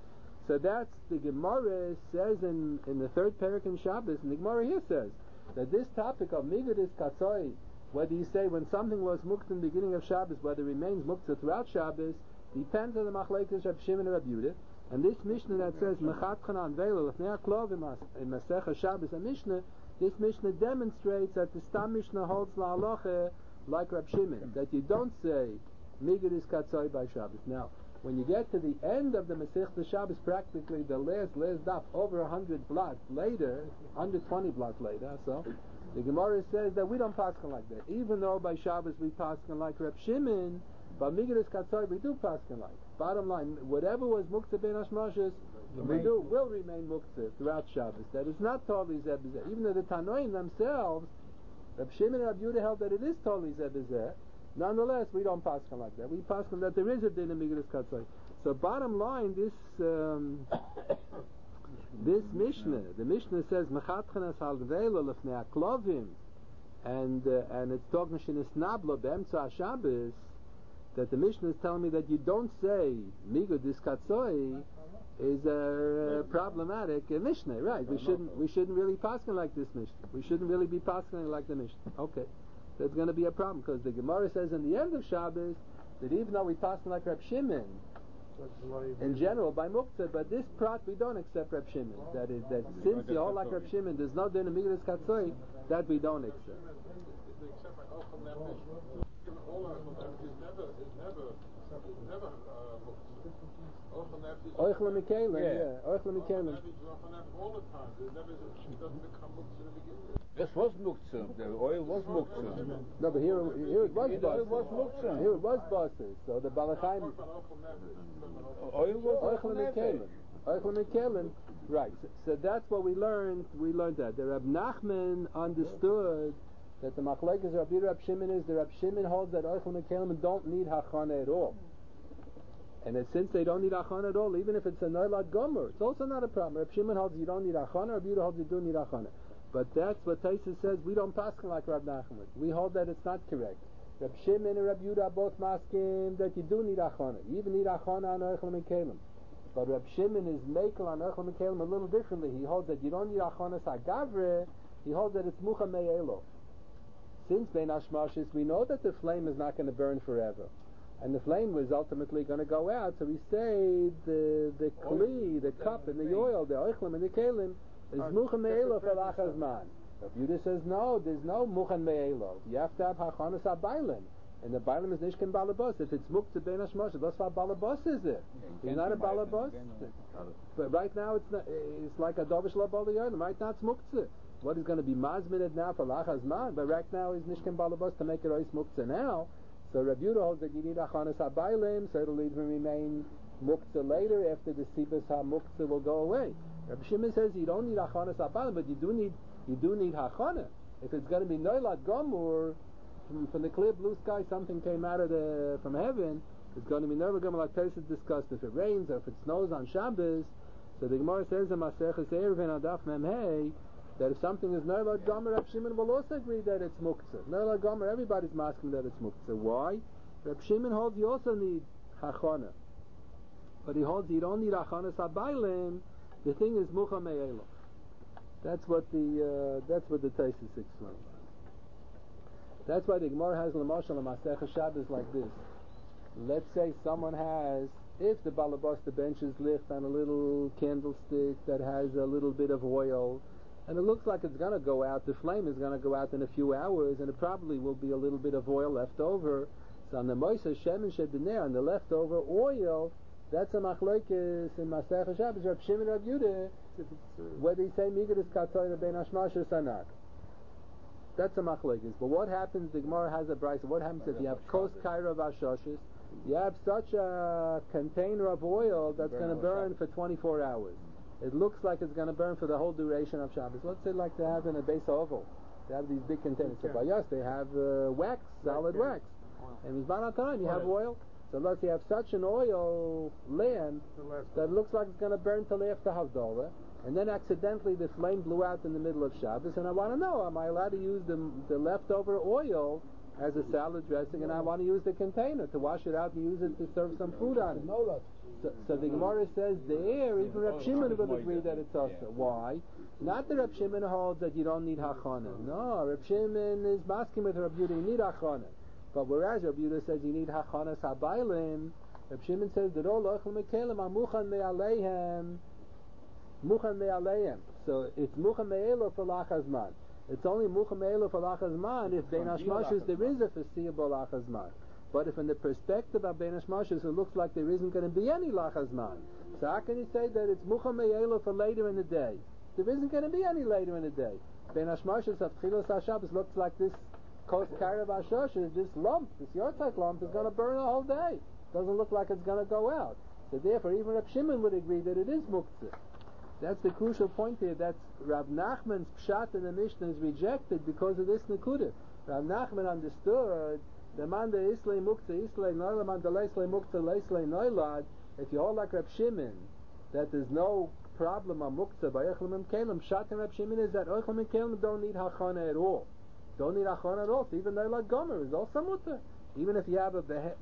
So that's the Gemara says in, in the third parak in Shabbos, and the Gemara here says that this topic of Migudis Katzoi, whether you say when something was muktzah in the beginning of Shabbos, whether it remains muktzah throughout Shabbos, depends on the machlekes Reb Shimon and Reb Yehuda. And this Mishnah that says Mechatchan an Velo Lefnei Klov in Masechah Shabbos and Mishnah, this Mishnah demonstrates that the Stam Mishnah holds la'aloche like Reb Shimon, that you don't say Migudis Katzoi by Shabbos. Now, when you get to the end of the Masechah Shabbos, practically the last last daf, over a hundred blot later, one hundred twenty blot later, so the Gemara says that we don't paskin like that. Even though by Shabbos we paskin like Reb Shimon, but Migudis Katzoi we do paskin like. Bottom line, whatever was muktzah ben hashmashas, we do will remain muktzah throughout Shabbos. That is not totally zeh b'zeh. Even though the Tanoim themselves, Reb Shimon and Reb Yehuda held that it is totally zeh b'zeh. Nonetheless, we don't paskin like that. We paskin that there is a din of Migudis Katzoi. So bottom line, this um, this Mishnah, the Mishnah says Mechatchanas halvelo lefnei aklovim, and uh, and it's talking shinis nablo be'emtza Shabbos. That the Mishnah is telling me that you don't say Migudis Katzoi is a uh, problematic uh, Mishnah, right? We shouldn't we shouldn't really paskin like this Mishnah. We shouldn't really be paskin like the Mishnah. Okay. There's going to be a problem because the Gemara says in the end of Shabbos that even though we pass like Reb Shimon in general by Muktzah, but this prat we don't accept Reb Shimon. That is that since you hold like Reb Shimon, there's no din of Migudis Katzoi that we don't accept. Oichel Mikhailin, yeah, Oichel Mikhailin. This was muktzah. The oil was muktzah. No, but here, here it was The oil was muktzah. Here it was bosses. So the Balachayim. Oil was Oichel Mikhailin. Oichel Mikhailin. Right. So, so that's what we learned. We learned that the Reb Nachman understood that the machlekes Reb Yehuda Reb Shimon is the Reb Shimon holds that Oichel Mikhailin don't need hachana at all. And that since they don't need hachana at all, even if it's a noilad gomer, it's also not a problem. Reb Shimon holds you don't need hachana. Reb Yehuda holds you do need hachana. But that's what Taisus says. We don't paskin like Reb Nachman. We hold that it's not correct. Reb Shimon and Reb Yehuda are both masking that you do need achana. You even need achana on Oichel Mikhailin. But Reb Shimon is makel on Oichel Mikhailin a little differently. He holds that you don't need achana sagavre. He holds that it's mucha me'elo. Since bein hashmashis, we know that the flame is not going to burn forever, and the flame was ultimately going to go out. So we say the the kli, the cup, and the oil, the oichlim and the kelim is mucha me'elo for lachas man. Rabbi Yehuda says no, there's no mucha me'elo. You have to have hachanas abaylim, and the baylim is nishkin balabos. If it's muktzah bein hashmashis, that's why balabos is it. It's not a balabos. But right now it's not. It's like a dovish labolayim. Right now it's muktzah. What is going to be mazmined now for lachas man? But right now is nishkin balabos to make it ois muktzah now. So Rabbi Yehuda holds that you need achanas habaylim, so it'll even remain muktzah later after the sibas ha-muktzah will go away. Rabbi Shimon says you don't need achanas habaylim, but you do need you do need hachana. If it's going to be noilad gomur from, from the clear blue sky, something came out of the from heaven. It's going to be noilad gomur like Pesach discussed. If it rains or if it snows on Shabbos, so the Gemara says in Maseches Eruvin Adaf Memhei that if something is noilad gomer, Reb Shimon will also agree that it's muktzah. Noilad gomer, everybody's masking that it's muktzah. Why? Reb Shimon holds you also need hachana, but he holds you don't need hachana sabaylim. The thing is mucha me'elo. That's what the uh, that's what the Taisus explains. That's why the Gemara has l'mashal l'masechah Shabbos like this. Let's say someone has, if the balabas the bench is lit on a little candlestick that has a little bit of oil, and it looks like it's going to go out, the flame is going to go out in a few hours, and it probably will be a little bit of oil left over. So on the Moiseh Shemen Shebineh, on the leftover oil, that's a machlokes in Masechah Shabbos, Reb Shimon Reb Yehuda, whether you say Migudis Katzoi or Bein Hashmashis or not. That's a machlokes. But what happens, the Gemara has a brayso, what happens if you have Kos Kaira Vashoshes, you have such a container of oil that's going to burn for twenty-four hours. It looks like it's going to burn for the whole duration of Shabbos. Let's say like they have in a base oval. They have these big containers. So by yes, they have uh, wax, solid wax. And in Mizban HaTorah, you have oil. So let's say you have such an oil land that looks like it's going to burn till after Havdalah, and then accidentally the flame blew out in the middle of Shabbos, and I want to know, am I allowed to use the, the leftover oil as a salad dressing, and I want to use the container to wash it out and use it to serve some food on it? No, that. So, so the Gemara says there, even Reb Shimon will agree that it's also. Why? Not that Reb Shimon holds that you don't need hachana. No, Reb Shimon is masking with Reb Yehuda, you need hachana. But whereas Reb Yehuda says you need hachana sabaylim, Reb Shimon says that all lochel mekelim are muchan me'aleihem, muchan me'aleihem. So it's muchan me'elo for lachazman. It's only muchan me'elo for lachazman if bein hashmashos there is a foreseeable lachazman. But if in the perspective of bein hashmashos it looks like there isn't going to be any lachazman, so how can you say that it's muchan me'elo for later in the day? There isn't going to be any later in the day. Bein hashmashos of tchilos haShabbos looks like this kos karev hashoshes, this lump, this yortzeit lump is going to burn the whole day. Doesn't look like it's going to go out. So therefore even Reb Shimon would agree that it is muktzah. That's the crucial point here. That's Rav Nachman's pshat in the Mishnah is rejected because of this nekuda. Rav Nachman understood the man de islay muktzah islay noilad man de leislay muktzah leislay noilad. If you hold like Reb Shimon that there's no problem on muktzah by Eichel and Kelim, pshat in Reb Shimon is that Eichel and Kelim don't need hachana at all. Don't need hachana at all. So even noilad gomer is also mutter. Even if you have a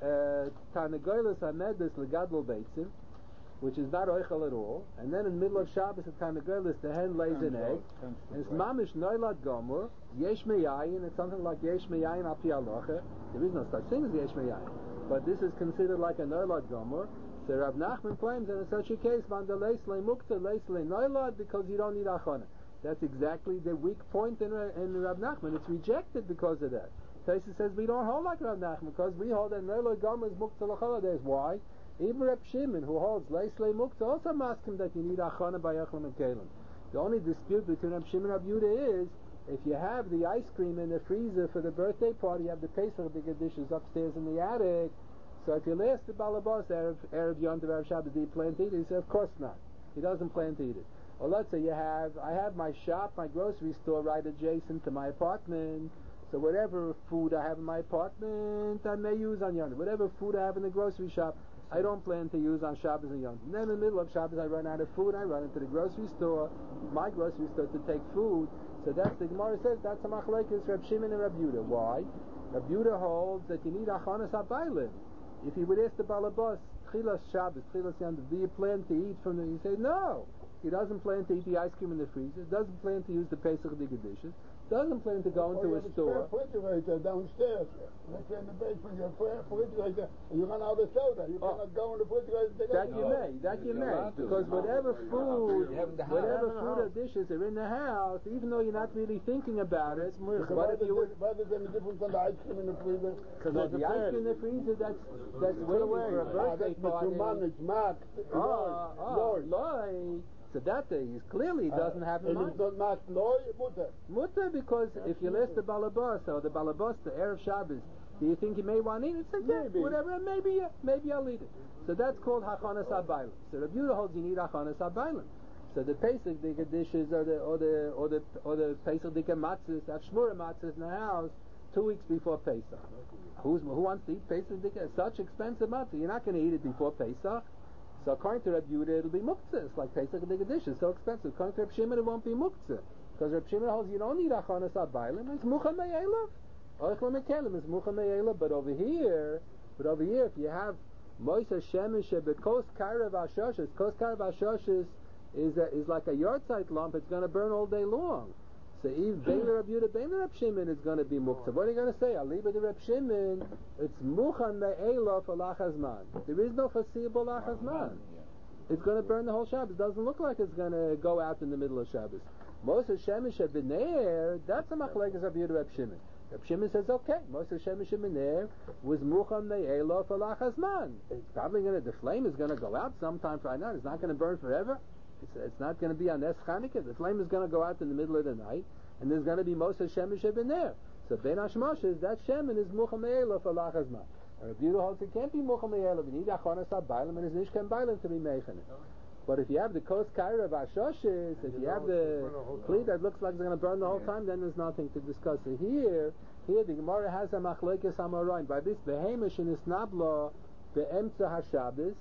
tarnagoyles hamedus legadol beitzim, which is not oichel at all, and then in the middle of Shabbos at tarnagoyles the hen lays an egg, and it's mamish noilad gomer, yesh meyayin, it's something like yesh meyayin al pi halacha. There is no such thing as yesh meyayin, but this is considered like a noilad gomer. So Rav Nachman claims that in such a case, man de leislei muktzah leislei noilad, because you don't need achana. That's exactly the weak point in, in Rav Nachman. It's rejected because of that. Taisa says we don't hold like Rav Nachman because we hold that Noilad Gomer is muktzah l'chol. Why? Even Reb Shimon, who holds leislei muktzah, also asks him that you need achana by Eichel and Kelim. The only dispute between Reb Shimon and Reb Yehuda is if you have the ice cream in the freezer for the birthday party, you have the Pesach bigger dishes upstairs in the attic. So if you ask the balabas Erev Erev Yom Tov Erev Shabbos, do you plan to eat it? He said, of course not. He doesn't plan to eat it. Or let's say you have, I have my shop, my grocery store right adjacent to my apartment. So whatever food I have in my apartment, I may use on Yom Tov. Whatever food I have in the grocery shop, I don't plan to use on Shabbos and Yom Tov. And then in the middle of Shabbos, I run out of food. I run into the grocery store, my grocery store, to take food. So that's the Gemara says that's a machlekes Reb Shimon and Reb Yehuda. Why? Reb Yehuda holds that you need achanas habaylim. If you would ask the balabas, tchilas Shabbos, tchilas Yom Tov, do you plan to eat from the? He said no. He doesn't plan to eat the ice cream in the freezer. Doesn't plan to use the Pesach dishes. Doesn't plan to go into or a store. Or you have a refrigerator downstairs. Let's say in the basement, you have a refrigerator, and you run out of soda. You oh. cannot go in the refrigerator. To that you may. That you may. Because whatever food, whatever food or dishes are in the house, even though you're not really thinking about it, but if you would... Why is there any difference on the ice cream in the freezer? Because the ice cream in the freezer, that's that's waiting for a birthday party. It's marked. Oh, oh, Loi. So that day is clearly doesn't have in mind. It's not marked loy, mutter. Mutter, because if you list the balabas or the balabas, the Erev Shabbos, do you think you may want to eat it? Say, yeah, maybe. Whatever, maybe, yeah, maybe I'll eat it. So that's called hachanas habaylim. So Reb Yehuda holds you need hachanas habaylim. So the Pesach dika dishes or the or the or the or the Pesach dika matzahs, have shmura matzahs in the house two weeks before Pesach. Who's who wants to eat Pesach dika? Such expensive matzah, you're not going to eat it before Pesach. So according to Reb Yehuda, it'll be muktzah. It's like Pesach and dish. It's so expensive. According to Reb Shimon, it won't be muktzah. Because Reb Shimon holds you don't need achanas habaylim. It's mucha me'elav. Oichel mekelim is mucha me'elav. But over here, but over here, if you have moisa shemish bekos karev hashoshes, kos karev hashoshes is a, is like a yortzeit lump. It's going to burn all day long. So if bein Reb Yehuda, bein Reb Shimon is going to be muktzah. What are you going to say? Aliba de Reb Shimon, it's muchan me'elav for lachazman. There is no foreseeable lachazman. It's going to burn the whole Shabbos. It doesn't look like it's going to go out in the middle of Shabbos. Moshe Shemish Bener, that's a machlekes of Reb Reb Shimon. Reb Shimon says, okay, Moshe Shemish Bener was muchan me'elav for lachazman. It's probably going to, the flame is going to go out sometime Friday night. It's not going to burn forever. It's, it's not going to be on Nes Chanukah. The flame is going to go out in the middle of the night, and there's going to be Moshe Shemish Bener. So Ben Hashmoshes, that Shemin is muchan me'elav for lachazman. Reb Yehuda holds it can't be muchan me'elav. You need achanas habaylim, and his nishkan baylim to be meichen. But if you have the kos kaira v'ashoshes, if you have the kli that looks like it's going to burn the whole time, then there's nothing to discuss. So here, here the Gemara has a machlekes hamorayin. By this behemish in isnabla be'emtza hashabbos.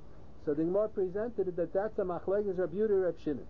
So the Gemara presented it that that's a machlekes Reb Yehuda Reb Shimon.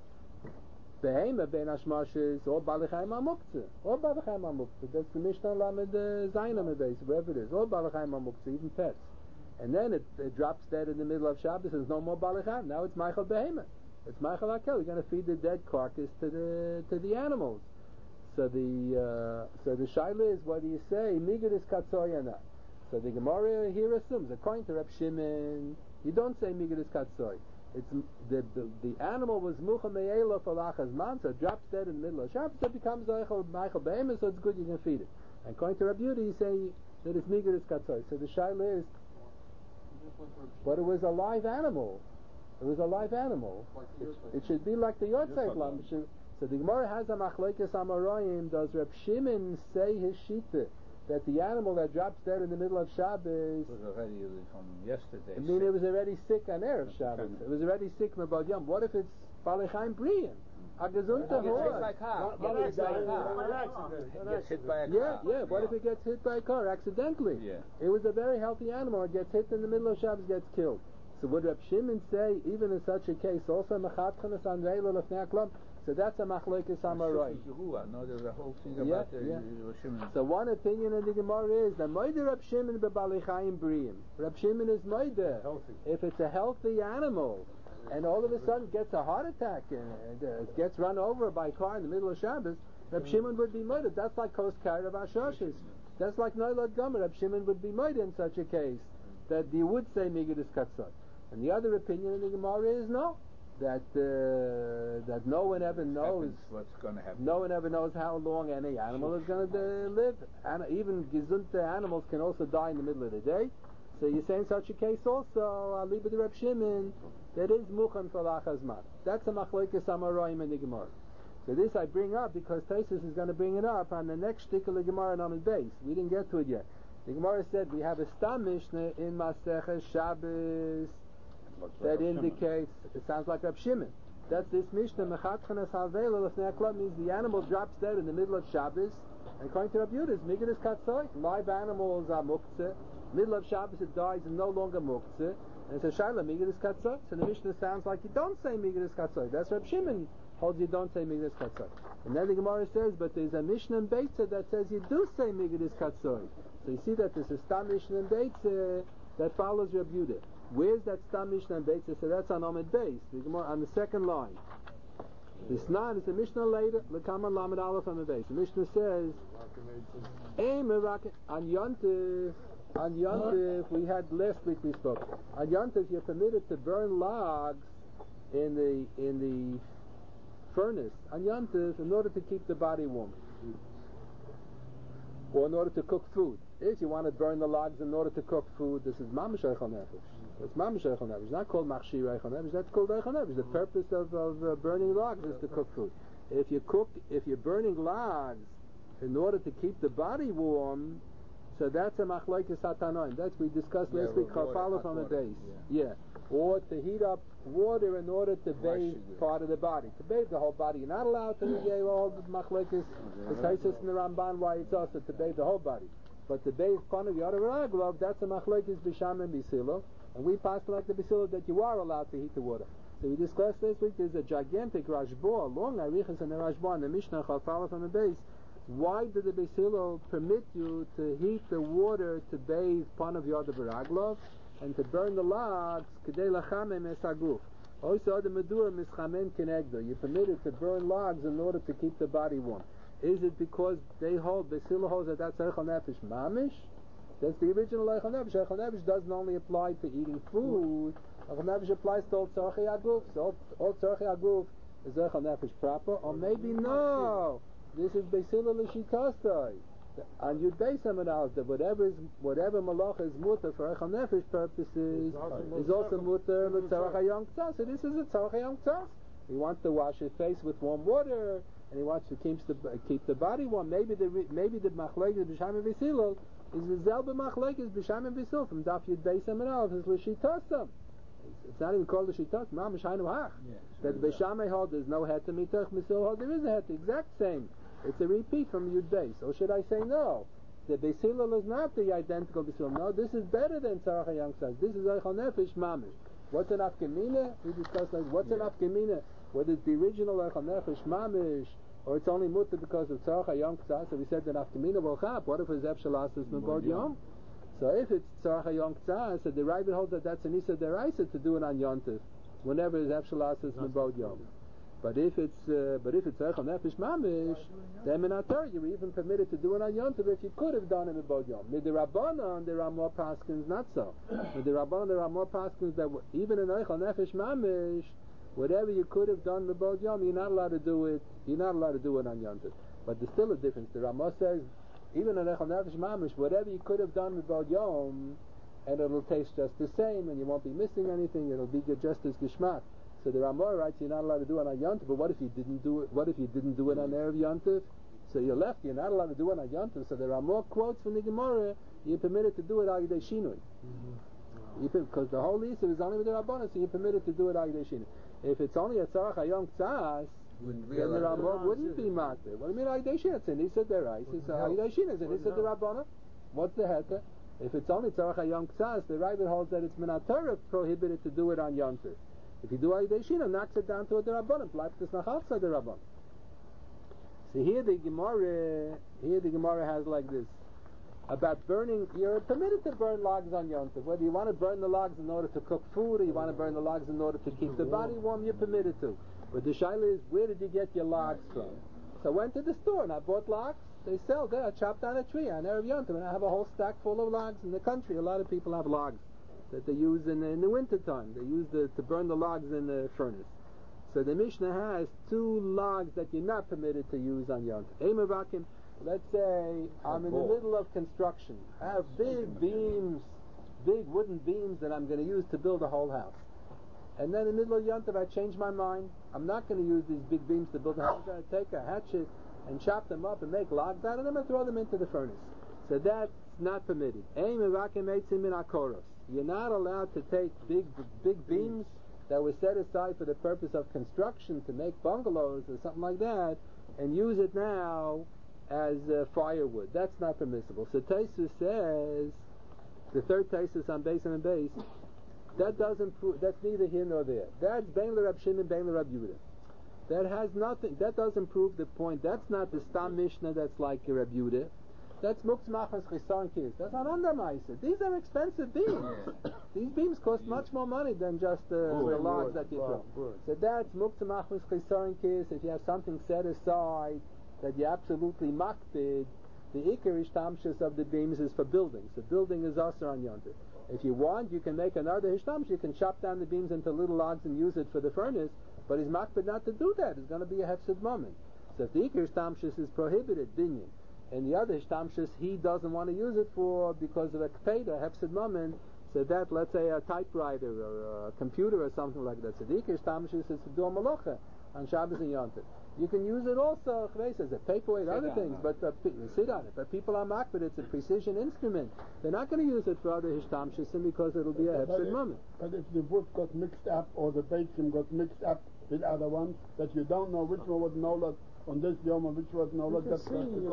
Behema ben hashmoshes or balachayim hamuktzah or balachayim hamuktzah. That's the Mishnah Lamed Zayin Amebes, wherever it is. Or balachayim hamuktzah, even pets. and then it, it drops dead in the middle of Shabbos. There's no more Balacham. Now it's Michael Behemoth. It's Michael Akel. You're going to feed the dead carcass to the to the animals. So the uh, so the shaila is, what do you say? Migad is katsoy or not? So the Gemara here assumes, according to Reb Shimon, you don't say migad is katsoy. It's the, the the animal was mucha me'ela for lachas man, so it drops dead in the middle of Shabbos. So it becomes Michael Behemoth, so it's good. You can feed it. And according to Reb Yehuda, you say that it's migad is katsoy. So the shaila is, but it was a live animal. It was a live animal. It, it should be like the Yotzei lamb. So the Gemara has a machlekes amarayim. Does Reb Shimon say his shita that the animal that drops dead in the middle of Shabbos was already from yesterday? I mean, sick. It was already sick on Erev Shabbos. It was already sick Mebad Yom. What if it's Balechaim Briyim? A gesundter Gets hit by horse. a car. Not Gets hit by a accident, car. an accident, an Gets hit by a Yeah, car. yeah. What if it gets hit by a car accidentally? Yeah. It was a very healthy animal. It gets hit in the middle of Shabbos, gets killed. So would Reb Shimon say, even in such a case, also Mechatchanas an Reila Lefnei HaKlam? So that's a machlekes amarayim. No, there's a whole thing Yeah, about the yeah. Reb Shimon. So one opinion in the Gemara is that Moide Reb Shimon beBalechayim Briyim. Reb Shimon is Moide. Healthy. If it's a healthy animal, and all of a sudden gets a heart attack and uh, gets run over by a car in the middle of Shabbos, Reb Shimon would be Moide. That's like Kos Kair of Ashoshes. That's like Noilad Gomer. Reb Shimon would be Moide in such a case, that you would say Migad is Katzot. And the other opinion in the Gemara is no. That uh, that no one ever knows what's going to happen. No one ever knows how long any animal is going to uh, live. And even gesundte animals can also die in the middle of the day. So you say in such a case also, I'll leave it to Reb Shimon, that is muchan for lachazman. That's a machlokes amarayim in the Gemara. So this I bring up because Tosfos is going to bring it up on the next shtickle of the Gemara on Amud Beis. We didn't get to it yet. The Gemara said we have a Stam Mishnah in Masechah Shabbos that indicates, it sounds like Reb Shimon. That's this Mishnah, Mechatchanas Havela Lefnei HaKlam, means the animal drops dead in the middle of Shabbos, and according to Reb Yehuda, Migad is Katzoy. Live animals are Muktzeh. Middle of Shabbos it dies and no longer Muktzeh. And it's a Shaila, Migad is Katzoy. So the Mishnah sounds like you don't say Migad is Katzoy. That's Reb Shimon holds you don't say Migad is Katzoy. And then the Gemara says, but there's a Mishnah in Beitzah that says you do say Migad is Katzoy. So you see that there's a Stam Mishnah in Beitzah that follows Reb Yehuda. Where's that Stam Mishnah and Beitzah? So that's on Amud Beis, on the second line. This nine is the Mishnah later, Lekaman Lamed Aleph on the base. The Mishnah says, Ein Merakin, on Yontif, on Yontif, we had last week we spoke. On Yontif, you're permitted to burn logs in the in the furnace on Yontif in order to keep the body warm, or in order to cook food. If you want to burn the logs in order to cook food, this is Mamash Eichel Nefesh. It's Mamash Eichel Nefesh. It's not called Machshir Eichel Nefesh. That's called Eichel Nefesh. The purpose of, of uh, burning logs is to cook food. If you cook, if you're burning logs in order to keep the body warm, so that's a Machlokes Hatanoim. That's we discussed Yeah, last week. water, Chafalef hot on the water, base. yeah. Yeah. Or to heat up water in order to bathe it. part of the body. To bathe the whole body. You're not allowed to yeah, all the Machlokes, the Tosfos in the Ramban, why it's also to bathe the whole body. But the base part of the other raglov, that's a machlokes b'sham and b'silo, and we passed like the b'silo that you are allowed to heat the water. So we discussed this week. There's a gigantic rashbo, a long arichas and a rashbo, and the Mishnah Chafalef on the base. Why did the b'silo permit you to heat the water to bathe part of your raglov and to burn the logs kedei lachamem esaguf? Also, the medur mischamem kenegdo. You're permitted to burn logs in order to keep the body warm. Is it because they hold, the Sila holds that that's Eichel Nefesh Mamish? That's the original Eichel Nefesh. Eichel Nefesh doesn't only apply to eating food. Eichel Nefesh applies to all Tzorchei Aguf. So all Tzorchei Aguf is Eichel Nefesh proper. Or maybe no. This is Beisila L'Shikastai. And you'd base them out that whatever is, whatever malach is mutter for Eichel Nefesh purposes is also mutter L'Tzorchei Yom Tzas. So this is a Tzorchei Yom Tzas. He wants to wash his face with warm water, and he wants to keep the uh, keep the body warm. Maybe the maybe the machlekes b'sham and v'silol is the zelbe machlekes b'sham and v'silol from Daf Yud Beis Amarav is l'shitasam. It's not even called l'shitas. Mamish hainu hach. That b'sham hold there's no het to mitach v'silol hold there is a het. Exact same. It's a repeat from Yud Beis. Or should I say no? The v'silol is not the identical v'silol. No, this is better than Tzarach HaYam says. This is Eichel Nefesh Mamish. What's an afkamina? We discussed like what's yeah. an afkamina? Whether it's the original Eichel Nefesh Mamish or it's only mutter because of Tzarach HaYom K'tzah. So we said that afkamina will chap. What if it's Epshalas is Mebod Yom? So if it's tzarach hayom k'tzah, so the Rebbe holds that that's an issa deraisa to do it on yontif, whenever it's efshalas is mebod yom. But if it's uh, but if it's tzarach nefesh mamish, then in Atar you're even permitted to do it on yontif if you could have done it mebod yom. With the Rabbanon there are more paskins not so. With the Rabbanon there are more paskins that even in tzarach nefesh mamish, whatever you could have done mebod yom, you're not allowed to do it. You're not allowed to do it on yontif. But there's still a difference. The Ramah says, even in Echel Nefesh Mamish, whatever you could have done with Bod Yom, and it'll taste just the same, and you won't be missing anything, it'll be just as Gishmak. So the Ramah writes, you're not allowed to do it on Yontif, but what if you didn't do it, what if you didn't do it on Erev Yontif? So you're left, you're not allowed to do it on Yontif. So the Ramah quotes from the Gemara, you're permitted to do it Agidei Shinui. Because the whole Issa is only with the Rabbanah, so you're permitted to do it Agidei Shinui. If it's only a Tzarach Hayom K'tzas, then the Ramah wouldn't be matter. What do you mean Agidei Shinui? It's an Issa Derais. It's Agidei Shinui. It's an Issa Derabbanah. What's the heter? If it's only Tzarach Hayom K'tzas, the Rebbe holds that it's Min HaTorah prohibited to do it on Yontif. If you do Agidei Shinui, knocks it down to a Derabbanah. Bleibt es nach outside Derabbanah. So here the Gemara, here the Gemara has like this about burning. You're permitted to burn logs on Yontif. Whether you want to burn the logs in order to cook food, or you want to burn the logs in order to keep the body warm, you're permitted to. But the shaila is, where did you get your logs from? So I went to the store and I bought logs. They sell there. I chopped down a tree on Erev Yontif, and I have a whole stack full of logs in the country. A lot of people have logs that they use in the, in the winter time. They use the, to burn the logs in the furnace. So the Mishnah has two logs that you're not permitted to use on Yontif. Let's say I'm in the middle of construction. I have big beams, big wooden beams that I'm going to use to build a whole house. And then in the middle of Yontif I change my mind. I'm not going to use these big beams to build a house. I'm going to take a hatchet and chop them up and make logs out of them and throw them into the furnace. So that's not permitted. You're not allowed to take big big beams that were set aside for the purpose of construction to make bungalows or something like that and use it now as uh, firewood. That's not permissible. So Taisus says, the third Taisus on base and base, that doesn't prove, that's neither here nor there. That's Bein l'Rab Shimon, Bein l'Rab Yehuda. That has nothing, that doesn't prove the point. That's not the Stam Mishnah that's like Rab Yehuda. That's Muktzah Machmas Chisaron Kis. That's not under Maisa. These are expensive beams. These beams cost much more money than just uh, the logs that you throw. So that's Muktzah Machmas Chisaron Kis. If you have something set aside that you absolutely makbid, the Ikarish Tamshus of the beams is for building. So building is Asar on Yontif. If you want, you can make another Hishtamsh. You can chop down the beams into little logs and use it for the furnace, but he's makbid not to do that. It's going to be a Hefsid moment. So if the Ikarish Tamshus is prohibited, binyan, and the other Hishtamshus he doesn't want to use it for because of a Kpeda, Hefsid moment, so that, let's say, a typewriter or a computer or something like that. So the Ikarish Tamshus is to do a Malacha on Shabbos and Yontif. You can use it also, as a paperweight, other things, but uh, sit on it. But people are makbid, it's a precision instrument. They're not going to use it for other hishtamshisim because it'll be a hefsid moment. But if the wood got mixed up or the bacon got mixed up with other ones, that you don't know which one was Nolat on this yom and which was Nolat, that's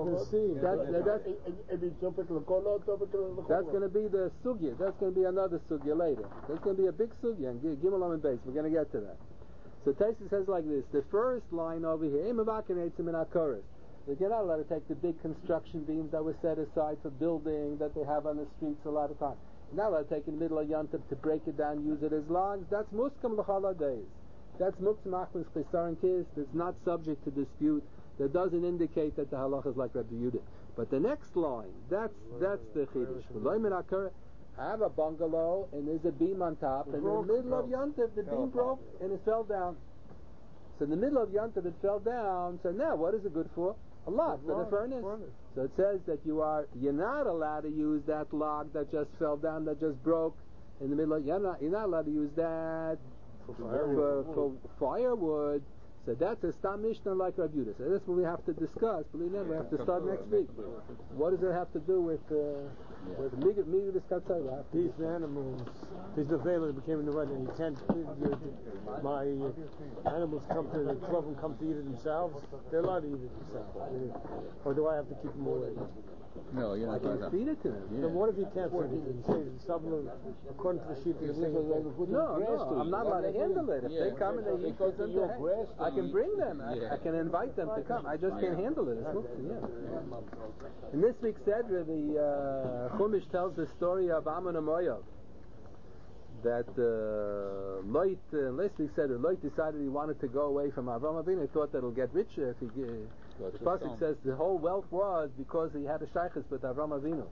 That's going to be the sugya. That's going to be another sugya later. That's going to be a big sugya, and Gimel Amid Beis. We're going to get to that. So Taisus says like this, the first line over here, that you're not allowed to take the big construction beams that were set aside for building that they have on the streets a lot of times. You're not allowed to take in the middle of Yontif to break it down, use it as logs. That's muskam l'chala days. That's muktzah machmas chisaron kis. That's not subject to dispute. That doesn't indicate that the halach is like Rabbi Yehuda. But the next line, that's that's the chiddush. I have a bungalow and there's a beam on top, and in the middle of Yontif the beam broke and it fell down. So in the middle of Yontif it fell down. So now what is it good for? A log for the furnace. So it says that you are you're not allowed to use that log that just fell down, that just broke in the middle of. You're not, you're not allowed to use that for firewood. For, for firewood. So that's a Stam Mishnah like Rabbi Yehuda. So that's what we have to discuss. Believe me, we have to start next week. What does it have to do with uh, with Migu Diskatzai? These animals, these Nevela became the right, and you can't. You, my uh, animals come to the twelve and come to eat it themselves. They're allowed to eat it themselves, or do I have to keep them away? No, you're not allowed to feed it to them. Yeah. Then what if you can't feed it? You say something according to the sheet you're saying. No, no, I'm not allowed to handle it. If they come and they eat it, I can bring them. I, I can invite them to come. I just can't handle it. It's yeah. In this week's Sedra, the uh, Chumash tells the story of Ammon and Moav. That uh, Lot, uh, Leslie said that Lot decided he wanted to go away from Avram Avinu. He thought that he'll get richer if he. Uh, the pasuk says the whole wealth was because he had a shaykhus with Avram Avinu.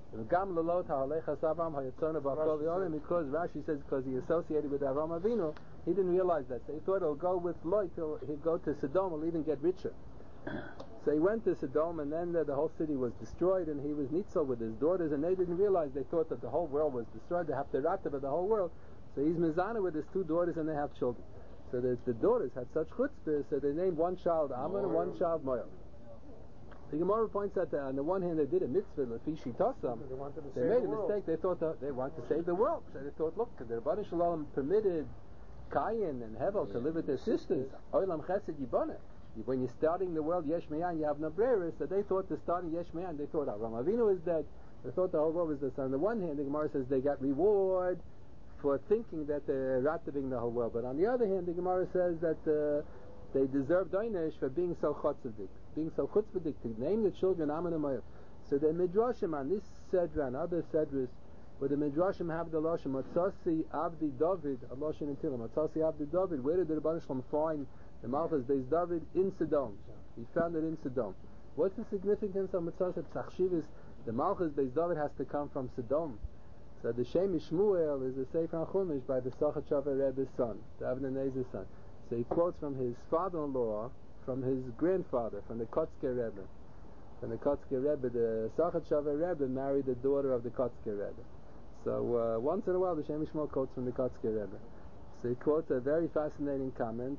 Because Rashi says because he associated with Avram Avinu, he didn't realize that. So he thought he'll go with Lot. He'll, he'll go to Sodom. He'll even get richer. So he went to Sodom, and then uh, the whole city was destroyed, and he was nitzel with his daughters, and they didn't realize. They thought that the whole world was destroyed. They have the rata of the whole world. So he's mizana with his two daughters, and they have children. So the, the daughters had such chutzpah, so they named one child Ammon and one child Moav. The Gemara points out that on the one hand they did a mitzvah lefishi tasam. They, they made a mistake. They thought that they wanted to save the world. So they thought, look, the Rebbeinu Shalom permitted Cain and Hevel to live with their sisters. Olam chesed yiboneh. When you're starting the world, Yesh Me'an, you have no brera. So they thought the starting Yesh Me'an, they thought Avram Avinu is dead. They thought the whole world was dead. So on the one hand, the Gemara says they got reward for thinking that they're rattabing the whole world. But on the other hand, the Gemara says that uh, they deserved Einish for being so chutzpahdik, being so chutzpahdik to name the children Ammon and Moav. So the Midrashim on this Sedra and other Sedras, where the Midrashim have the Lashon, Matzasi Abdi David, a Lashon in Tehillim, Matzasi Abdi David, where did the Rebbeinu Shalom find the Malchus Beis David? In Sodom. He found it in Sodom. What's the significance of Matzasi Psachshivas? The Malchus Beis David has to come from Sodom. So the Shem Shmuel is a Sefer HaChumash by the Sachat Rebbe's son, the Avnei Nezer's son. So he quotes from his father-in-law, from his grandfather, from the Kotzker Rebbe. From the Kotzker Rebbe, the Sachat Rebbe married the daughter of the Kotzker Rebbe. So uh, once in a while the Shem Shmuel quotes from the Kotzker Rebbe. So he quotes a very fascinating comment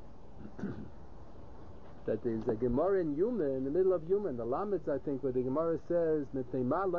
that there's a Gemara in Yuma, in the middle of Yuma, in the Lametz, I think, where the Gemara says, Shmuel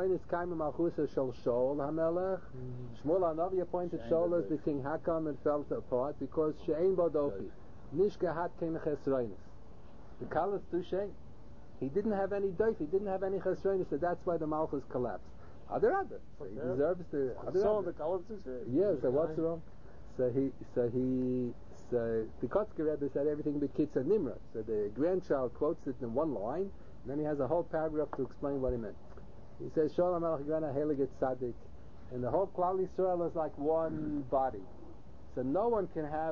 HaNavi appointed Shaul as the king. How come it fell apart? Because She'ein Bo Dofi. Nishgahat Kein Chesroinus. The Kalas Tushay. He didn't have any doif, he didn't have any Chesroinus, so that's why the Malchus collapsed. Other other. So he deserves the other So the Kalas Tushay? Yeah, so what's wrong? So he, so he, so the Kotzker Rebbe said everything but Kitzur Nimrod. So the grandchild quotes it in one line, and then he has a whole paragraph to explain what he meant. He says, Shalom Melech Grana Heliget Tzaddik, and the whole Klal Yisrael is like one body. So no one can have,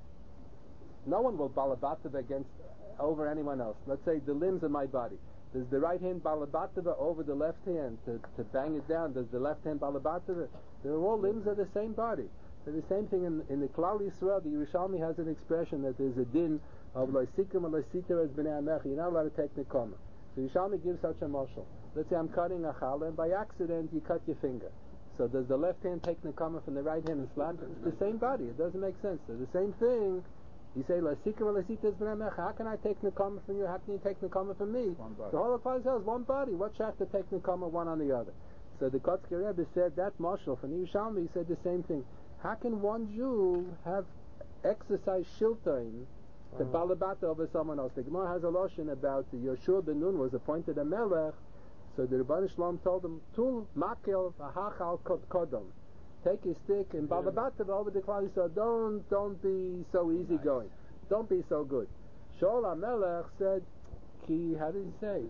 no one will balabatav against, over anyone else. Let's say the limbs of my body. Does the right hand balabatav over the left hand to, to bang it down? Does the left hand balabatav? They're all limbs of the same body. So the same thing in, in the Klal Yisrael, the Yerushalmi has an expression that there's a din of loisikim and loisiter as b'nei amech. You're not allowed to take nekama. So Yerushalmi gives such a mashal. Let's say I'm cutting a challah, and by accident you cut your finger. So does the left hand take nekama from the right hand and slap it? It's the same body. It doesn't make sense. So the same thing. You say loisikim and loisiter as b'nei amech. How can I take nekama from you? How can you take nekama from me? The whole of Klal Yisrael is one body. What shall to take nekama one on the other? So the Kotzker Rebbe said that mashal. From the Yerushalmi, he said the same thing. How can one Jew have exercise shilton to balabata over someone else? The Gemara has a loshon about Yoshua ben Nun was appointed a melech, so the Rebbeinu Shalom told him, Tul makel v'hachal kodom. Take your stick and balabata over the Klal Yisrael. Don't, don't be so easygoing. Don't be so good. Shaul HaMelech said, Ki, how did he say?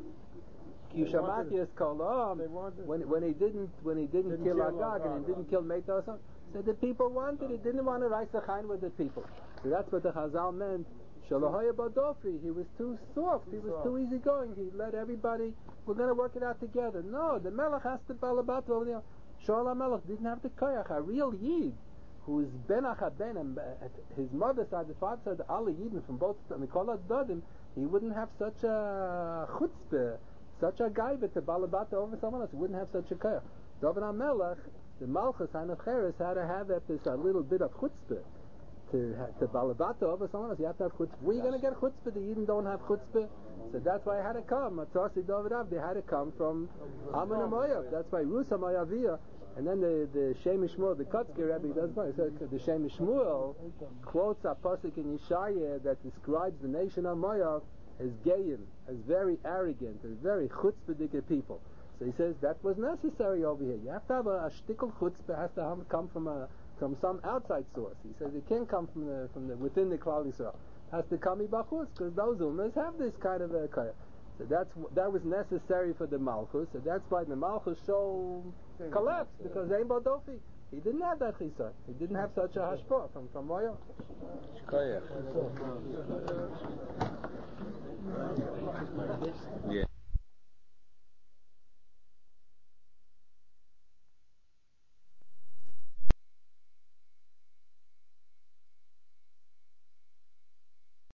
Ki shamati es kolam. When when he didn't when he didn't, didn't kill Agag and he didn't kill Meitos. So the people wanted it, didn't want to rise the chayin with the people. So that's what the Chazal meant. Shalohoya Badofi, he was too soft, he was too easygoing, he let everybody, we're going to work it out together. No, the Melech has to balabat over there. Shaul HaMelech didn't have the koyach, a real Yid, who is Ben Achaben, and his mother side, the father side, Ali Yidin from both, Mikol Dodim, he wouldn't have such a chutzpah, such a gaiva to balabat over someone else, he wouldn't have such a koyach. David HaMelech, the Malchus Hanacheres had to have that this a little bit of chutzpah to to balabata over someone else. You have to have chutzpah. Where are you going to get chutzpah? The Yidden don't have chutzpah, so that's why it had to come. Matzasi David Av, they had to come from Ammon and Moav. That's why Rusa Moaviyah, and then the the Shem Shmuel, the Kotzker Rebbe does not. So the Shem Shmuel quotes a pasuk in Yeshaya that describes the nation of Moav as gayim, as very arrogant, as very chutzpahdik people. So he says that was necessary over here. You have to have a, a shtickle chutzpah, has to have, come from a from some outside source. He says it can't come from the from the within the Klal Yisrael. It has to come ibachutz because those ummahs have this kind of a kaya. So that's that was necessary for the Malchus, so that's why the Malchus show collapsed, because Ein Bodofi, he didn't have that Chisa. He didn't have such a hashpah from from Moyo. Yeah.